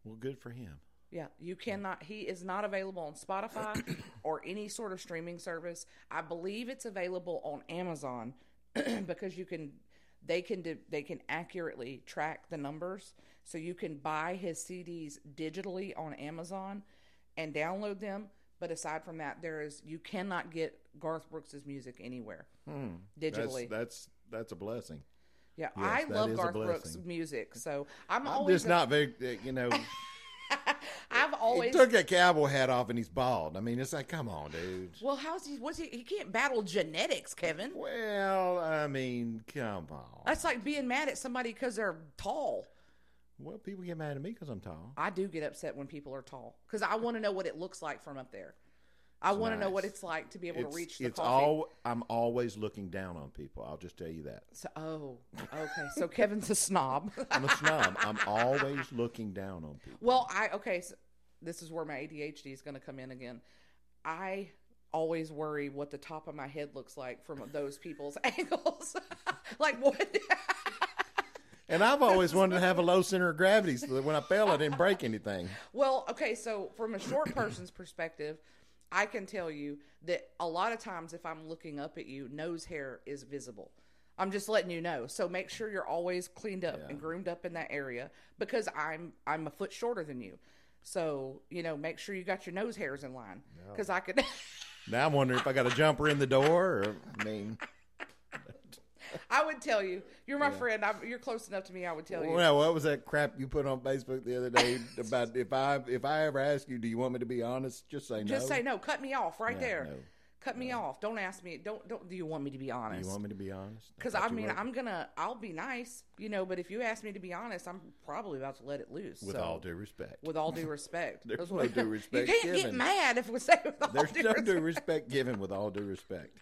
[SPEAKER 2] Well, good for him.
[SPEAKER 1] Yeah, you cannot. He is not available on Spotify or any sort of streaming service. I believe it's available on Amazon because you can, they can do, they can accurately track the numbers, so you can buy his C Ds digitally on Amazon and download them. But aside from that, there is you cannot get Garth Brooks' music anywhere
[SPEAKER 2] Hmm.
[SPEAKER 1] digitally.
[SPEAKER 2] That's, that's that's a blessing.
[SPEAKER 1] yeah,
[SPEAKER 2] yes,
[SPEAKER 1] I
[SPEAKER 2] that
[SPEAKER 1] love
[SPEAKER 2] is a
[SPEAKER 1] Garth Brooks'
[SPEAKER 2] blessing.
[SPEAKER 1] music, so I'm,
[SPEAKER 2] I'm
[SPEAKER 1] always
[SPEAKER 2] just
[SPEAKER 1] a-
[SPEAKER 2] not very, uh, you know.
[SPEAKER 1] I've
[SPEAKER 2] He
[SPEAKER 1] always
[SPEAKER 2] took that cowboy hat off and he's bald. I mean, it's like, come on, dude.
[SPEAKER 1] Well, how's he? What's he? He can't battle genetics, Kevin.
[SPEAKER 2] Well, I mean, come on.
[SPEAKER 1] That's like being mad at somebody because they're tall.
[SPEAKER 2] Well, people get mad at me because I'm tall.
[SPEAKER 1] I do get upset when people are tall because I want to know what it looks like from up there. I want to know
[SPEAKER 2] nice.
[SPEAKER 1] what it's like to be able
[SPEAKER 2] It's,
[SPEAKER 1] to reach the
[SPEAKER 2] it's
[SPEAKER 1] coffee.
[SPEAKER 2] all. I'm always looking down on people. I'll just tell you that.
[SPEAKER 1] So, oh, okay. So Kevin's a snob.
[SPEAKER 2] I'm a snob. I'm always looking down on people.
[SPEAKER 1] Well, I okay. So this is where my A D H D is going to come in again. I always worry what the top of my head looks like from those people's angles. Like what?
[SPEAKER 2] And I've always wanted to have a low center of gravity so that when I fell, I didn't break anything.
[SPEAKER 1] Well, okay, so from a short person's perspective, I can tell you that a lot of times if I'm looking up at you, nose hair is visible. I'm just letting you know. So make sure you're always cleaned up
[SPEAKER 2] Yeah.
[SPEAKER 1] and groomed up in that area because I'm I'm a foot shorter than you. So, you know, make sure you got your nose hairs in line because I could
[SPEAKER 2] Now I'm wondering if I got a jumper in the door or, I mean.
[SPEAKER 1] I would tell you. You're my friend. I'm, you're close enough to me. I would tell you.
[SPEAKER 2] Well, what was that crap you put on Facebook the other day about if I if I ever ask you, do you want me to be honest? Just say no.
[SPEAKER 1] Just say no. Cut me off right
[SPEAKER 2] Yeah,
[SPEAKER 1] there.
[SPEAKER 2] no.
[SPEAKER 1] Cut me off. Don't ask me. Don't don't. Do you want me to be
[SPEAKER 2] Do
[SPEAKER 1] honest?
[SPEAKER 2] you want me to be honest?
[SPEAKER 1] Because
[SPEAKER 2] thought
[SPEAKER 1] I
[SPEAKER 2] you
[SPEAKER 1] mean,
[SPEAKER 2] were.
[SPEAKER 1] I'm gonna. I'll be nice, you know. But if you ask me to be honest, I'm probably about to let it loose.
[SPEAKER 2] With
[SPEAKER 1] so,
[SPEAKER 2] all due respect.
[SPEAKER 1] with all due respect,
[SPEAKER 2] There's
[SPEAKER 1] That's
[SPEAKER 2] no
[SPEAKER 1] what-
[SPEAKER 2] due respect
[SPEAKER 1] You can't get
[SPEAKER 2] given.
[SPEAKER 1] mad if we say with all
[SPEAKER 2] There's
[SPEAKER 1] due
[SPEAKER 2] no
[SPEAKER 1] respect.
[SPEAKER 2] due respect given with all due respect.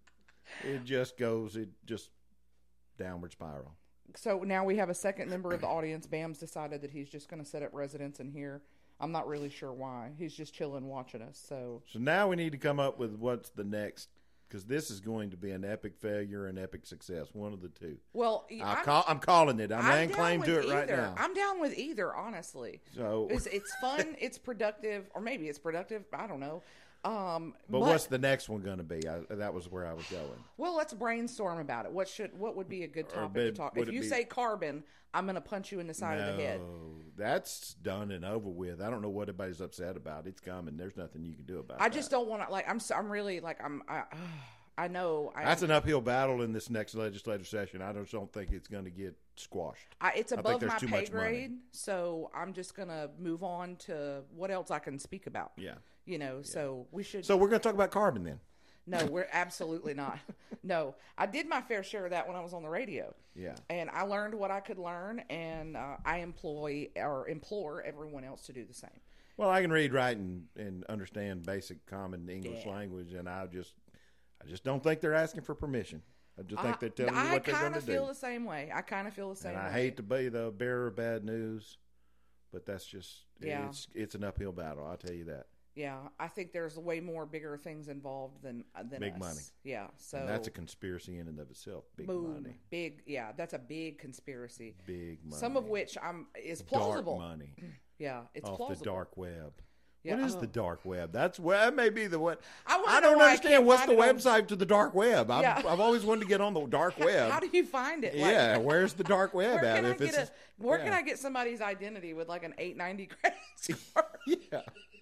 [SPEAKER 2] It just goes, it just downward spiral.
[SPEAKER 1] So now we have a second member of the audience. Bam's decided that he's just going to set up residence in here. I'm not really sure why. He's just chilling, watching us. So
[SPEAKER 2] So now we need to come up with what's the next, because this is going to be an epic failure and epic success. One of the two.
[SPEAKER 1] well,
[SPEAKER 2] I'll
[SPEAKER 1] I'm,
[SPEAKER 2] call, I'm calling it. I'm,
[SPEAKER 1] I'm
[SPEAKER 2] laying
[SPEAKER 1] down
[SPEAKER 2] claim to
[SPEAKER 1] with
[SPEAKER 2] it right
[SPEAKER 1] either.
[SPEAKER 2] now.
[SPEAKER 1] I'm down with either, honestly.
[SPEAKER 2] So,
[SPEAKER 1] It's, it's fun. It's productive, or maybe it's productive. I don't know. Um,
[SPEAKER 2] but, what's the next one going to be? I, that was where I was going.
[SPEAKER 1] Well, let's brainstorm about it. What should what would be a good topic to
[SPEAKER 2] would-
[SPEAKER 1] talk?
[SPEAKER 2] would
[SPEAKER 1] If
[SPEAKER 2] it
[SPEAKER 1] you
[SPEAKER 2] be-
[SPEAKER 1] say carbon, I'm going to punch you in the side of the head.
[SPEAKER 2] No, that's done and over with. I don't know what everybody's upset about. It's coming. There's nothing you can do about it.
[SPEAKER 1] I just don't want to like. I'm so- I'm really like I'm. I, I know. I,
[SPEAKER 2] That's an uphill battle in this next legislative session. I just don't think it's going to get squashed.
[SPEAKER 1] I, it's
[SPEAKER 2] think
[SPEAKER 1] above
[SPEAKER 2] there's
[SPEAKER 1] my
[SPEAKER 2] too
[SPEAKER 1] pay
[SPEAKER 2] much money.
[SPEAKER 1] grade, so I'm just going to move on to what else I can speak about.
[SPEAKER 2] Yeah.
[SPEAKER 1] You know, so we should.
[SPEAKER 2] So we're going to talk about carbon then.
[SPEAKER 1] No, we're absolutely not. No, I did my fair share of that when I was on the radio.
[SPEAKER 2] Yeah.
[SPEAKER 1] And I learned what I could learn, and uh, I employ or implore everyone else to do the same.
[SPEAKER 2] Well, I can read, write, and, and understand basic common English
[SPEAKER 1] Yeah.
[SPEAKER 2] language, and I just, I just don't think they're asking for permission. I just think they're telling you
[SPEAKER 1] I
[SPEAKER 2] what they're
[SPEAKER 1] kind
[SPEAKER 2] going
[SPEAKER 1] of
[SPEAKER 2] to
[SPEAKER 1] feel
[SPEAKER 2] do.
[SPEAKER 1] the same way. I kind of feel the same
[SPEAKER 2] And I
[SPEAKER 1] way.
[SPEAKER 2] hate to be the bearer of bad news, but that's just,
[SPEAKER 1] Yeah.
[SPEAKER 2] it's it's an uphill battle. I'll tell you that.
[SPEAKER 1] Yeah, I think there's way more bigger things involved than uh, than
[SPEAKER 2] Big
[SPEAKER 1] us.
[SPEAKER 2] money.
[SPEAKER 1] Yeah, so
[SPEAKER 2] And that's a conspiracy in and of itself. Big
[SPEAKER 1] boom,
[SPEAKER 2] money.
[SPEAKER 1] big. Yeah, that's a big conspiracy.
[SPEAKER 2] Big money.
[SPEAKER 1] Some of which I'm is plausible.
[SPEAKER 2] Dark money
[SPEAKER 1] Yeah, it's
[SPEAKER 2] off
[SPEAKER 1] plausible.
[SPEAKER 2] the dark web.
[SPEAKER 1] Yeah,
[SPEAKER 2] what is
[SPEAKER 1] oh.
[SPEAKER 2] the dark web? That's where that may be the what.
[SPEAKER 1] I wanna
[SPEAKER 2] I
[SPEAKER 1] know
[SPEAKER 2] don't
[SPEAKER 1] why I
[SPEAKER 2] understand
[SPEAKER 1] can't
[SPEAKER 2] what's the
[SPEAKER 1] find it on-
[SPEAKER 2] website to the dark web. I've,
[SPEAKER 1] Yeah.
[SPEAKER 2] I've always wanted to get on the dark web.
[SPEAKER 1] How do you find it? Like,
[SPEAKER 2] yeah, where's the dark web
[SPEAKER 1] where
[SPEAKER 2] at?
[SPEAKER 1] can I
[SPEAKER 2] If
[SPEAKER 1] get
[SPEAKER 2] it's
[SPEAKER 1] a, where can
[SPEAKER 2] yeah.
[SPEAKER 1] I get somebody's identity with like an eight ninety credit score?
[SPEAKER 2] yeah.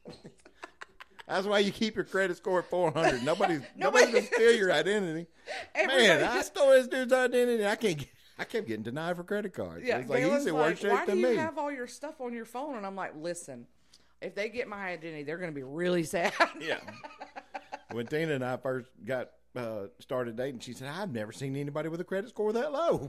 [SPEAKER 2] That's why you keep your credit score at four hundred. Nobody's
[SPEAKER 1] Nobody-
[SPEAKER 2] nobody's gonna steal your identity.
[SPEAKER 1] Everybody
[SPEAKER 2] Man, I
[SPEAKER 1] just-
[SPEAKER 2] stole this dude's identity. I can't get. I kept getting denied for credit cards.
[SPEAKER 1] Yeah,
[SPEAKER 2] It's like
[SPEAKER 1] Galen's
[SPEAKER 2] he's in
[SPEAKER 1] like,
[SPEAKER 2] worse shape
[SPEAKER 1] why do
[SPEAKER 2] than
[SPEAKER 1] you
[SPEAKER 2] me.
[SPEAKER 1] have all your stuff on your phone? And I'm like, listen, if they get my identity, they're going to be really sad.
[SPEAKER 2] Yeah. When Tina and I first got uh, started dating, she said, "I've never seen anybody with a credit score that low."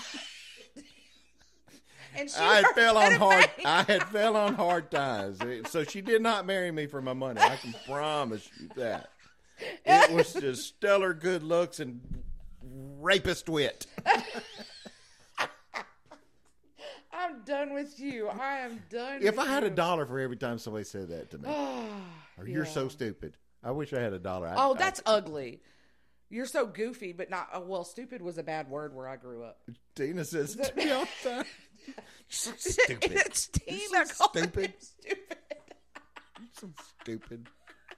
[SPEAKER 1] And she
[SPEAKER 2] I had
[SPEAKER 1] worked
[SPEAKER 2] fell
[SPEAKER 1] at
[SPEAKER 2] on
[SPEAKER 1] a
[SPEAKER 2] hard.
[SPEAKER 1] bank.
[SPEAKER 2] I had fell on hard times, so she did not marry me for my money. I can promise you that. It was just stellar good looks and rapist wit.
[SPEAKER 1] I'm done with you. I am done.
[SPEAKER 2] If
[SPEAKER 1] with
[SPEAKER 2] I had a
[SPEAKER 1] you.
[SPEAKER 2] dollar for every time somebody said that to me, or you're
[SPEAKER 1] Yeah.
[SPEAKER 2] so stupid. I wish I had a dollar. I,
[SPEAKER 1] Oh,
[SPEAKER 2] I-
[SPEAKER 1] that's ugly. You're so goofy, but not. Oh, well, stupid was a bad word where I grew up.
[SPEAKER 2] Tina says it to me all the time. Stupid.
[SPEAKER 1] It's Tina.
[SPEAKER 2] You're so
[SPEAKER 1] calling
[SPEAKER 2] stupid.
[SPEAKER 1] him stupid.
[SPEAKER 2] So stupid.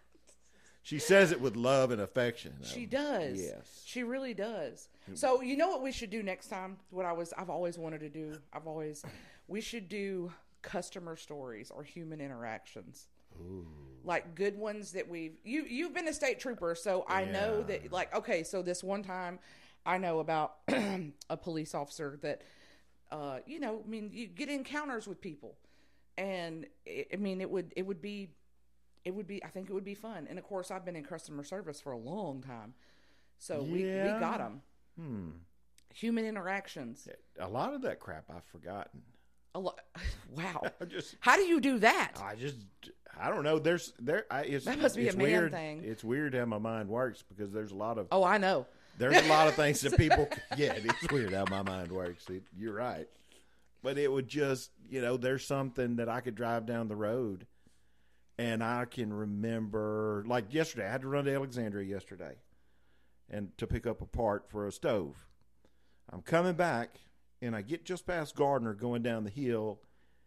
[SPEAKER 2] She says it with love and affection. Though.
[SPEAKER 1] She does.
[SPEAKER 2] Yes.
[SPEAKER 1] She really does. So you know what we should do next time? What I was I've always wanted to do. I've always we should do customer stories or human interactions.
[SPEAKER 2] Ooh.
[SPEAKER 1] Like good ones that we've you you've been a state trooper, so I
[SPEAKER 2] Yeah.
[SPEAKER 1] know that like okay, so this one time I know about a police officer that uh you know, I mean you get encounters with people and it, I mean it would it would be it would be I think it would be fun. And of course I've been in customer service for a long time. So
[SPEAKER 2] Yeah.
[SPEAKER 1] we we got them.
[SPEAKER 2] Hmm.
[SPEAKER 1] Human interactions.
[SPEAKER 2] A lot of that crap I've forgotten.
[SPEAKER 1] A lot. Wow.
[SPEAKER 2] I just
[SPEAKER 1] How do you do that?
[SPEAKER 2] I just I don't know. There's there. I, it's,
[SPEAKER 1] That must be
[SPEAKER 2] it's
[SPEAKER 1] a man
[SPEAKER 2] weird.
[SPEAKER 1] thing.
[SPEAKER 2] It's weird how my mind works because there's a lot of
[SPEAKER 1] Oh, I know.
[SPEAKER 2] there's a lot of things that people. Yeah, it's weird how my mind works. It, you're right, but it would just you know there's something that I could drive down the road, and I can remember like yesterday. I had to run to Alexandria yesterday, and to pick up a part for a stove. I'm coming back, and I get just past Gardner going down the hill,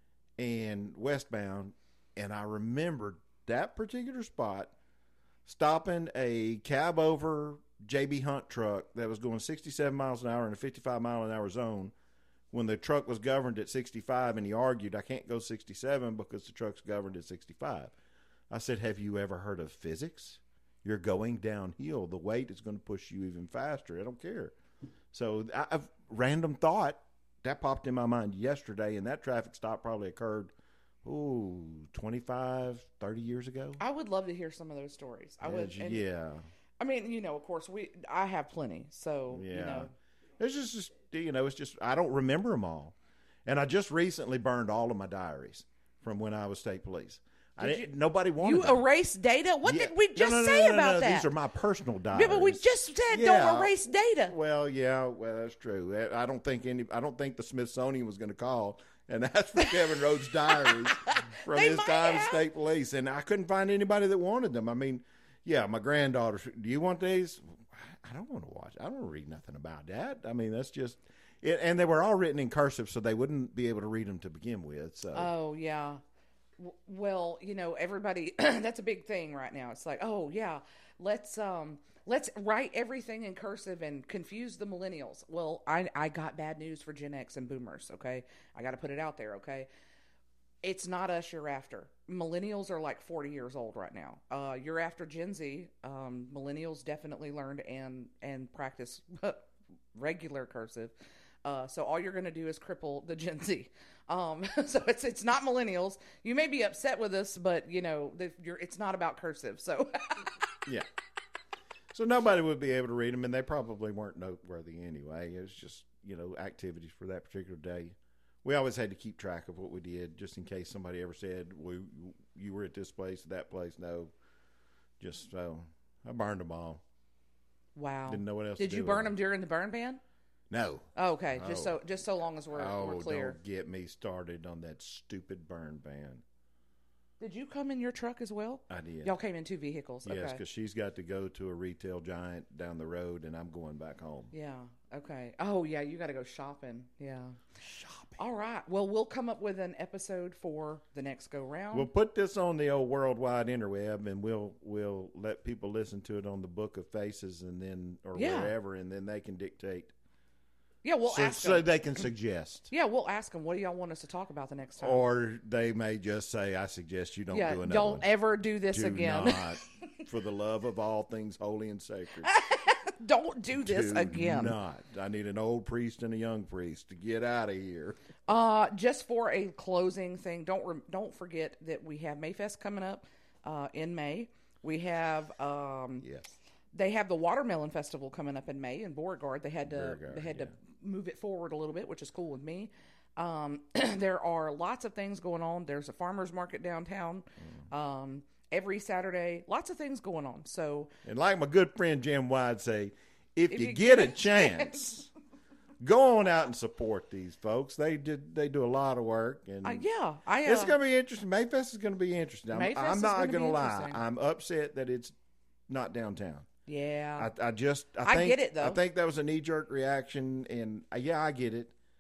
[SPEAKER 2] and westbound. And I remembered that particular spot stopping a cab over J B Hunt truck that was going sixty-seven miles an hour in a fifty-five mile an hour zone when the truck was governed at sixty-five, and he argued, I can't go sixty-seven because the truck's governed at sixty-five. I said, have you ever heard of physics? You're going downhill. The weight is going to push you even faster. I don't care. So I, I've random thought that popped in my mind yesterday, and that traffic stop probably occurred Ooh, twenty-five, thirty years ago?
[SPEAKER 1] I would love to hear some of those stories. I would.
[SPEAKER 2] Yeah,
[SPEAKER 1] And,
[SPEAKER 2] yeah.
[SPEAKER 1] I mean, you know, of course, we. I have plenty. So
[SPEAKER 2] Yeah.
[SPEAKER 1] you know,
[SPEAKER 2] It's just, just, you know, it's just, I don't remember them all. And I just recently burned all of my diaries from when I was state police. I
[SPEAKER 1] Did
[SPEAKER 2] didn't,
[SPEAKER 1] you-
[SPEAKER 2] nobody wanted
[SPEAKER 1] you
[SPEAKER 2] them.
[SPEAKER 1] erase data. What
[SPEAKER 2] Yeah.
[SPEAKER 1] did we
[SPEAKER 2] No,
[SPEAKER 1] just
[SPEAKER 2] no, no,
[SPEAKER 1] say
[SPEAKER 2] no, no,
[SPEAKER 1] about
[SPEAKER 2] no.
[SPEAKER 1] that?
[SPEAKER 2] These are my personal diaries.
[SPEAKER 1] Yeah, but we just said
[SPEAKER 2] Yeah.
[SPEAKER 1] don't erase data.
[SPEAKER 2] Well, yeah, well, that's true. I don't think any. I don't think the Smithsonian was going to call and ask for Kevin Rhodes' diaries from
[SPEAKER 1] They
[SPEAKER 2] his
[SPEAKER 1] might
[SPEAKER 2] time as
[SPEAKER 1] have.
[SPEAKER 2] state police, and I couldn't find anybody that wanted them. I mean, yeah, my granddaughter. Do you want these? I don't want to watch. I don't want to read nothing about that. I mean, that's just. It, and they were all written in cursive, so they wouldn't be able to read them to begin with. So.
[SPEAKER 1] Oh yeah. W- Well, you know, everybody. That's a big thing right now. It's like, oh yeah, let's um, let's write everything in cursive and confuse the millennials. Well, I I got bad news for Gen X and Boomers. Okay, I got to put it out there. Okay, it's not us you're after. Millennials are like forty years old right now. Uh, you're after Gen Z. Um, millennials definitely learned and and practice regular cursive. Uh, so all you're going to do is cripple the Gen Z. Um, so it's it's not millennials. You may be upset with us, but you know the, you're, it's not about cursive. So
[SPEAKER 2] Yeah. So nobody would be able to read them, and they probably weren't noteworthy anyway. It was just, you know, activities for that particular day. We always had to keep track of what we did, just in case somebody ever said, "We, you were at this place, that place." No, just so I burned them all.
[SPEAKER 1] wow.
[SPEAKER 2] Didn't know what else.
[SPEAKER 1] Did
[SPEAKER 2] to
[SPEAKER 1] you
[SPEAKER 2] do
[SPEAKER 1] burn
[SPEAKER 2] with
[SPEAKER 1] them during the burn ban?
[SPEAKER 2] No.
[SPEAKER 1] Oh, okay, just
[SPEAKER 2] Oh.
[SPEAKER 1] so just so long as we're
[SPEAKER 2] Oh,
[SPEAKER 1] we're clear.
[SPEAKER 2] don't get me started on that stupid burn ban.
[SPEAKER 1] Did you come in your truck as well?
[SPEAKER 2] I did.
[SPEAKER 1] Y'all came in two vehicles.
[SPEAKER 2] Yes,
[SPEAKER 1] Okay.
[SPEAKER 2] because she's got to go to a retail giant down the road, and I'm going back home.
[SPEAKER 1] Yeah. Okay. Oh yeah, you got to go shopping. Yeah.
[SPEAKER 2] Shopping.
[SPEAKER 1] All right. Well, we'll come up with an episode for the next go round.
[SPEAKER 2] We'll put this on the old worldwide interweb, and we'll we'll let people listen to it on the Book of Faces, and then or
[SPEAKER 1] Yeah.
[SPEAKER 2] wherever, and then they can dictate.
[SPEAKER 1] yeah, we'll
[SPEAKER 2] so,
[SPEAKER 1] ask
[SPEAKER 2] so
[SPEAKER 1] them.
[SPEAKER 2] they can suggest,
[SPEAKER 1] Yeah, we'll ask them. What do y'all want us to talk about the next time?
[SPEAKER 2] or they may just say, "I suggest you don't
[SPEAKER 1] yeah,
[SPEAKER 2] do another
[SPEAKER 1] don't
[SPEAKER 2] one.
[SPEAKER 1] ever do this
[SPEAKER 2] do
[SPEAKER 1] again.
[SPEAKER 2] not, for the love of all things holy and sacred,
[SPEAKER 1] Don't do this
[SPEAKER 2] do
[SPEAKER 1] again.
[SPEAKER 2] not. I need an old priest and a young priest to get out of here."
[SPEAKER 1] Uh, just for a closing thing, don't re- don't forget that we have Mayfest coming up uh, in May. We have um,
[SPEAKER 2] Yes.
[SPEAKER 1] they have the Watermelon Festival coming up in May in Beauregard. They had to
[SPEAKER 2] Beauregard,
[SPEAKER 1] they had
[SPEAKER 2] yeah.
[SPEAKER 1] to move it forward a little bit, which is cool with me. Um, there are lots of things going on. There's a farmers market downtown
[SPEAKER 2] Mm.
[SPEAKER 1] um, every Saturday. Lots of things going on. So
[SPEAKER 2] And like my good friend Jim Wide say, if,
[SPEAKER 1] If
[SPEAKER 2] you,
[SPEAKER 1] you
[SPEAKER 2] get,
[SPEAKER 1] get
[SPEAKER 2] a
[SPEAKER 1] a
[SPEAKER 2] chance, go on out and support these folks. They did they do a lot of work, and
[SPEAKER 1] uh, yeah, I uh,
[SPEAKER 2] it's going to be interesting. Mayfest is going to be interesting. I'm,
[SPEAKER 1] Mayfest
[SPEAKER 2] I'm
[SPEAKER 1] is
[SPEAKER 2] not
[SPEAKER 1] gonna be
[SPEAKER 2] going to lie.
[SPEAKER 1] interesting.
[SPEAKER 2] I'm upset that it's not downtown.
[SPEAKER 1] yeah.
[SPEAKER 2] I, I just I,
[SPEAKER 1] I
[SPEAKER 2] think,
[SPEAKER 1] get it, though.
[SPEAKER 2] I think that was a knee jerk reaction, and uh, yeah, I get it.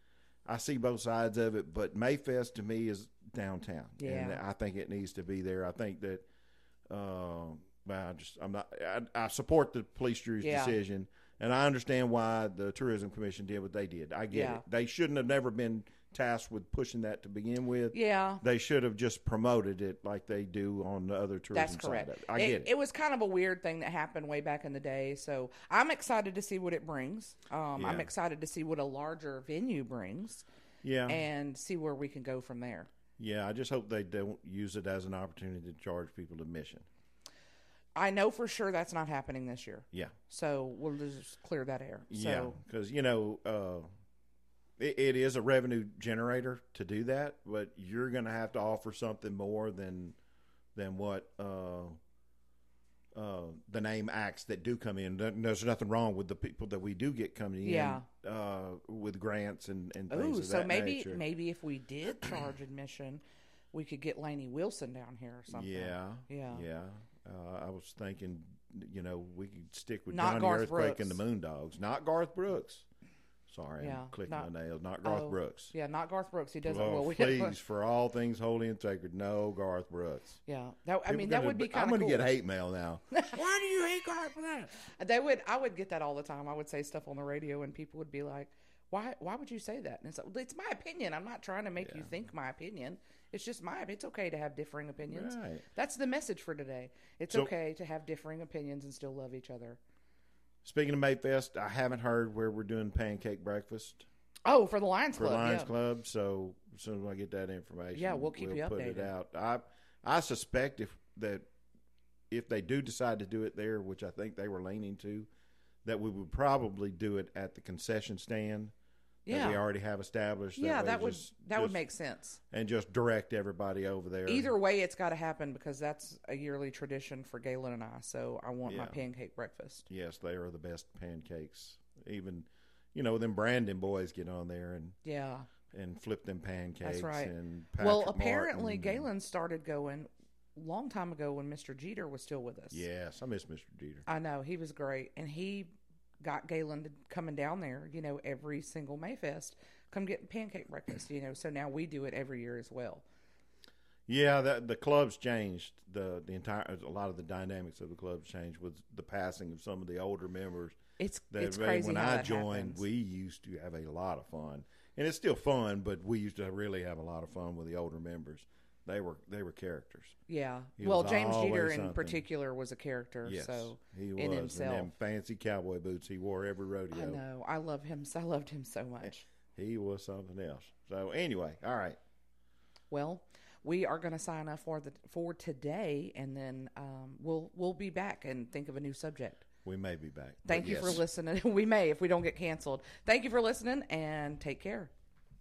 [SPEAKER 2] I see both sides of it, but Mayfest to me is downtown,
[SPEAKER 1] Yeah.
[SPEAKER 2] and I think it needs to be there. I think that, uh, well, I just I'm not. I, I support the police jury's
[SPEAKER 1] Yeah.
[SPEAKER 2] decision, and I understand why the tourism commission did what they did. I get
[SPEAKER 1] Yeah.
[SPEAKER 2] it. They shouldn't have never been tasked with pushing that to begin with.
[SPEAKER 1] Yeah.
[SPEAKER 2] They should have just promoted it like they do on the other tourism
[SPEAKER 1] That's
[SPEAKER 2] side
[SPEAKER 1] correct.
[SPEAKER 2] of it. I get it.
[SPEAKER 1] It was kind of a weird thing that happened way back in the day. So I'm excited to see what it brings. Um, I'm
[SPEAKER 2] Yeah.
[SPEAKER 1] excited to see what a larger venue brings
[SPEAKER 2] Yeah,
[SPEAKER 1] and see where we can go from there.
[SPEAKER 2] yeah. I just hope they don't use it as an opportunity to charge people admission.
[SPEAKER 1] I know for sure that's not happening this year.
[SPEAKER 2] Yeah.
[SPEAKER 1] So we'll just clear that air.
[SPEAKER 2] Yeah,
[SPEAKER 1] So,
[SPEAKER 2] because you know uh, it, it is a revenue generator to do that, but you're going to have to offer something more than than what uh, uh, the name acts that do come in. There's nothing wrong with the people that we do get coming in,
[SPEAKER 1] Yeah.
[SPEAKER 2] uh, with grants and, and things
[SPEAKER 1] ooh,
[SPEAKER 2] of
[SPEAKER 1] so
[SPEAKER 2] that
[SPEAKER 1] maybe
[SPEAKER 2] nature.
[SPEAKER 1] maybe if we did charge admission, we could get Lainey Wilson down here or something.
[SPEAKER 2] Yeah,
[SPEAKER 1] Yeah.
[SPEAKER 2] yeah. Uh, I was thinking, you know, we could stick with
[SPEAKER 1] Not
[SPEAKER 2] Johnny
[SPEAKER 1] Garth
[SPEAKER 2] Earthquake and the
[SPEAKER 1] Brooks.
[SPEAKER 2] Moondogs, not Garth Brooks. Sorry,
[SPEAKER 1] Yeah,
[SPEAKER 2] I'm clicking
[SPEAKER 1] not-
[SPEAKER 2] my nails. Not Garth
[SPEAKER 1] oh,
[SPEAKER 2] Brooks.
[SPEAKER 1] Yeah, not Garth Brooks. He doesn't.
[SPEAKER 2] Oh,
[SPEAKER 1] well, we
[SPEAKER 2] please, for all things holy and sacred, no Garth Brooks.
[SPEAKER 1] Yeah, that, I
[SPEAKER 2] People
[SPEAKER 1] mean that
[SPEAKER 2] gonna-
[SPEAKER 1] would be kind
[SPEAKER 2] I'm
[SPEAKER 1] of
[SPEAKER 2] going
[SPEAKER 1] cool.
[SPEAKER 2] to get hate mail now. Why do you hate Garth Brooks?
[SPEAKER 1] They would. I would get that all the time. I would say stuff on the radio, and people would be like, "Why? Why would you say that?" And it's like, it's my opinion. I'm not trying to make you
[SPEAKER 2] Yeah.
[SPEAKER 1] think my opinion. It's just my. It's okay to have differing opinions.
[SPEAKER 2] Right.
[SPEAKER 1] That's the message for today. It's
[SPEAKER 2] So-
[SPEAKER 1] okay to have differing opinions and still love each other.
[SPEAKER 2] Speaking of Mayfest, I haven't heard where we're doing pancake breakfast
[SPEAKER 1] Oh, for the Lions
[SPEAKER 2] for
[SPEAKER 1] Club.
[SPEAKER 2] Lions
[SPEAKER 1] yeah.
[SPEAKER 2] Club. So as soon as I get that information,
[SPEAKER 1] Yeah, we'll keep you
[SPEAKER 2] put it
[SPEAKER 1] updated.
[SPEAKER 2] out. I I suspect if that if they do decide to do it there, which I think they were leaning to, that we would probably do it at the concession stand that we
[SPEAKER 1] Yeah.
[SPEAKER 2] already have established.
[SPEAKER 1] Yeah,
[SPEAKER 2] way
[SPEAKER 1] that would
[SPEAKER 2] just-
[SPEAKER 1] that would
[SPEAKER 2] just-
[SPEAKER 1] make sense.
[SPEAKER 2] and just direct everybody over there.
[SPEAKER 1] Either way, it's got to happen because that's a yearly tradition for Galen and I. So I want my
[SPEAKER 2] Yeah.
[SPEAKER 1] pancake breakfast.
[SPEAKER 2] Yes, they are the best pancakes. Even, you know, them Brandon boys get on there and,
[SPEAKER 1] Yeah.
[SPEAKER 2] and flip them pancakes.
[SPEAKER 1] right.
[SPEAKER 2] And
[SPEAKER 1] Well,
[SPEAKER 2] Patrick
[SPEAKER 1] apparently
[SPEAKER 2] Martin.
[SPEAKER 1] Galen started going a long time ago when Mister Jeter was still with us.
[SPEAKER 2] Yes, I miss Mister Jeter.
[SPEAKER 1] I know he was great, and he got Galen to coming down there. You know, every single Mayfest, come get pancake breakfast. You know, so now we do it every year as well.
[SPEAKER 2] Yeah, that the club's changed. The the entire a lot of the dynamics of the club's changed with the passing of some of the older members.
[SPEAKER 1] It's
[SPEAKER 2] That
[SPEAKER 1] it's
[SPEAKER 2] way,
[SPEAKER 1] crazy
[SPEAKER 2] when
[SPEAKER 1] how
[SPEAKER 2] I
[SPEAKER 1] that
[SPEAKER 2] joined,
[SPEAKER 1] happens.
[SPEAKER 2] we used to have a lot of fun, and it's still fun. But we used to really have a lot of fun with the older members. They were they were characters.
[SPEAKER 1] Yeah.
[SPEAKER 2] He
[SPEAKER 1] Well,
[SPEAKER 2] was
[SPEAKER 1] James Jeter
[SPEAKER 2] always
[SPEAKER 1] in
[SPEAKER 2] something.
[SPEAKER 1] particular was a character.
[SPEAKER 2] Yes,
[SPEAKER 1] So
[SPEAKER 2] he was.
[SPEAKER 1] in
[SPEAKER 2] And
[SPEAKER 1] himself.
[SPEAKER 2] them fancy cowboy boots he wore every rodeo.
[SPEAKER 1] I know. I love him. I loved him so much.
[SPEAKER 2] He was something else. So anyway, all right.
[SPEAKER 1] Well, we are going to sign up for the for today, and then um, we'll we'll be back and think of a new subject.
[SPEAKER 2] We may be back.
[SPEAKER 1] Thank
[SPEAKER 2] but
[SPEAKER 1] you for
[SPEAKER 2] yes.
[SPEAKER 1] listening. We may if we don't get canceled. Thank you for listening, and take care.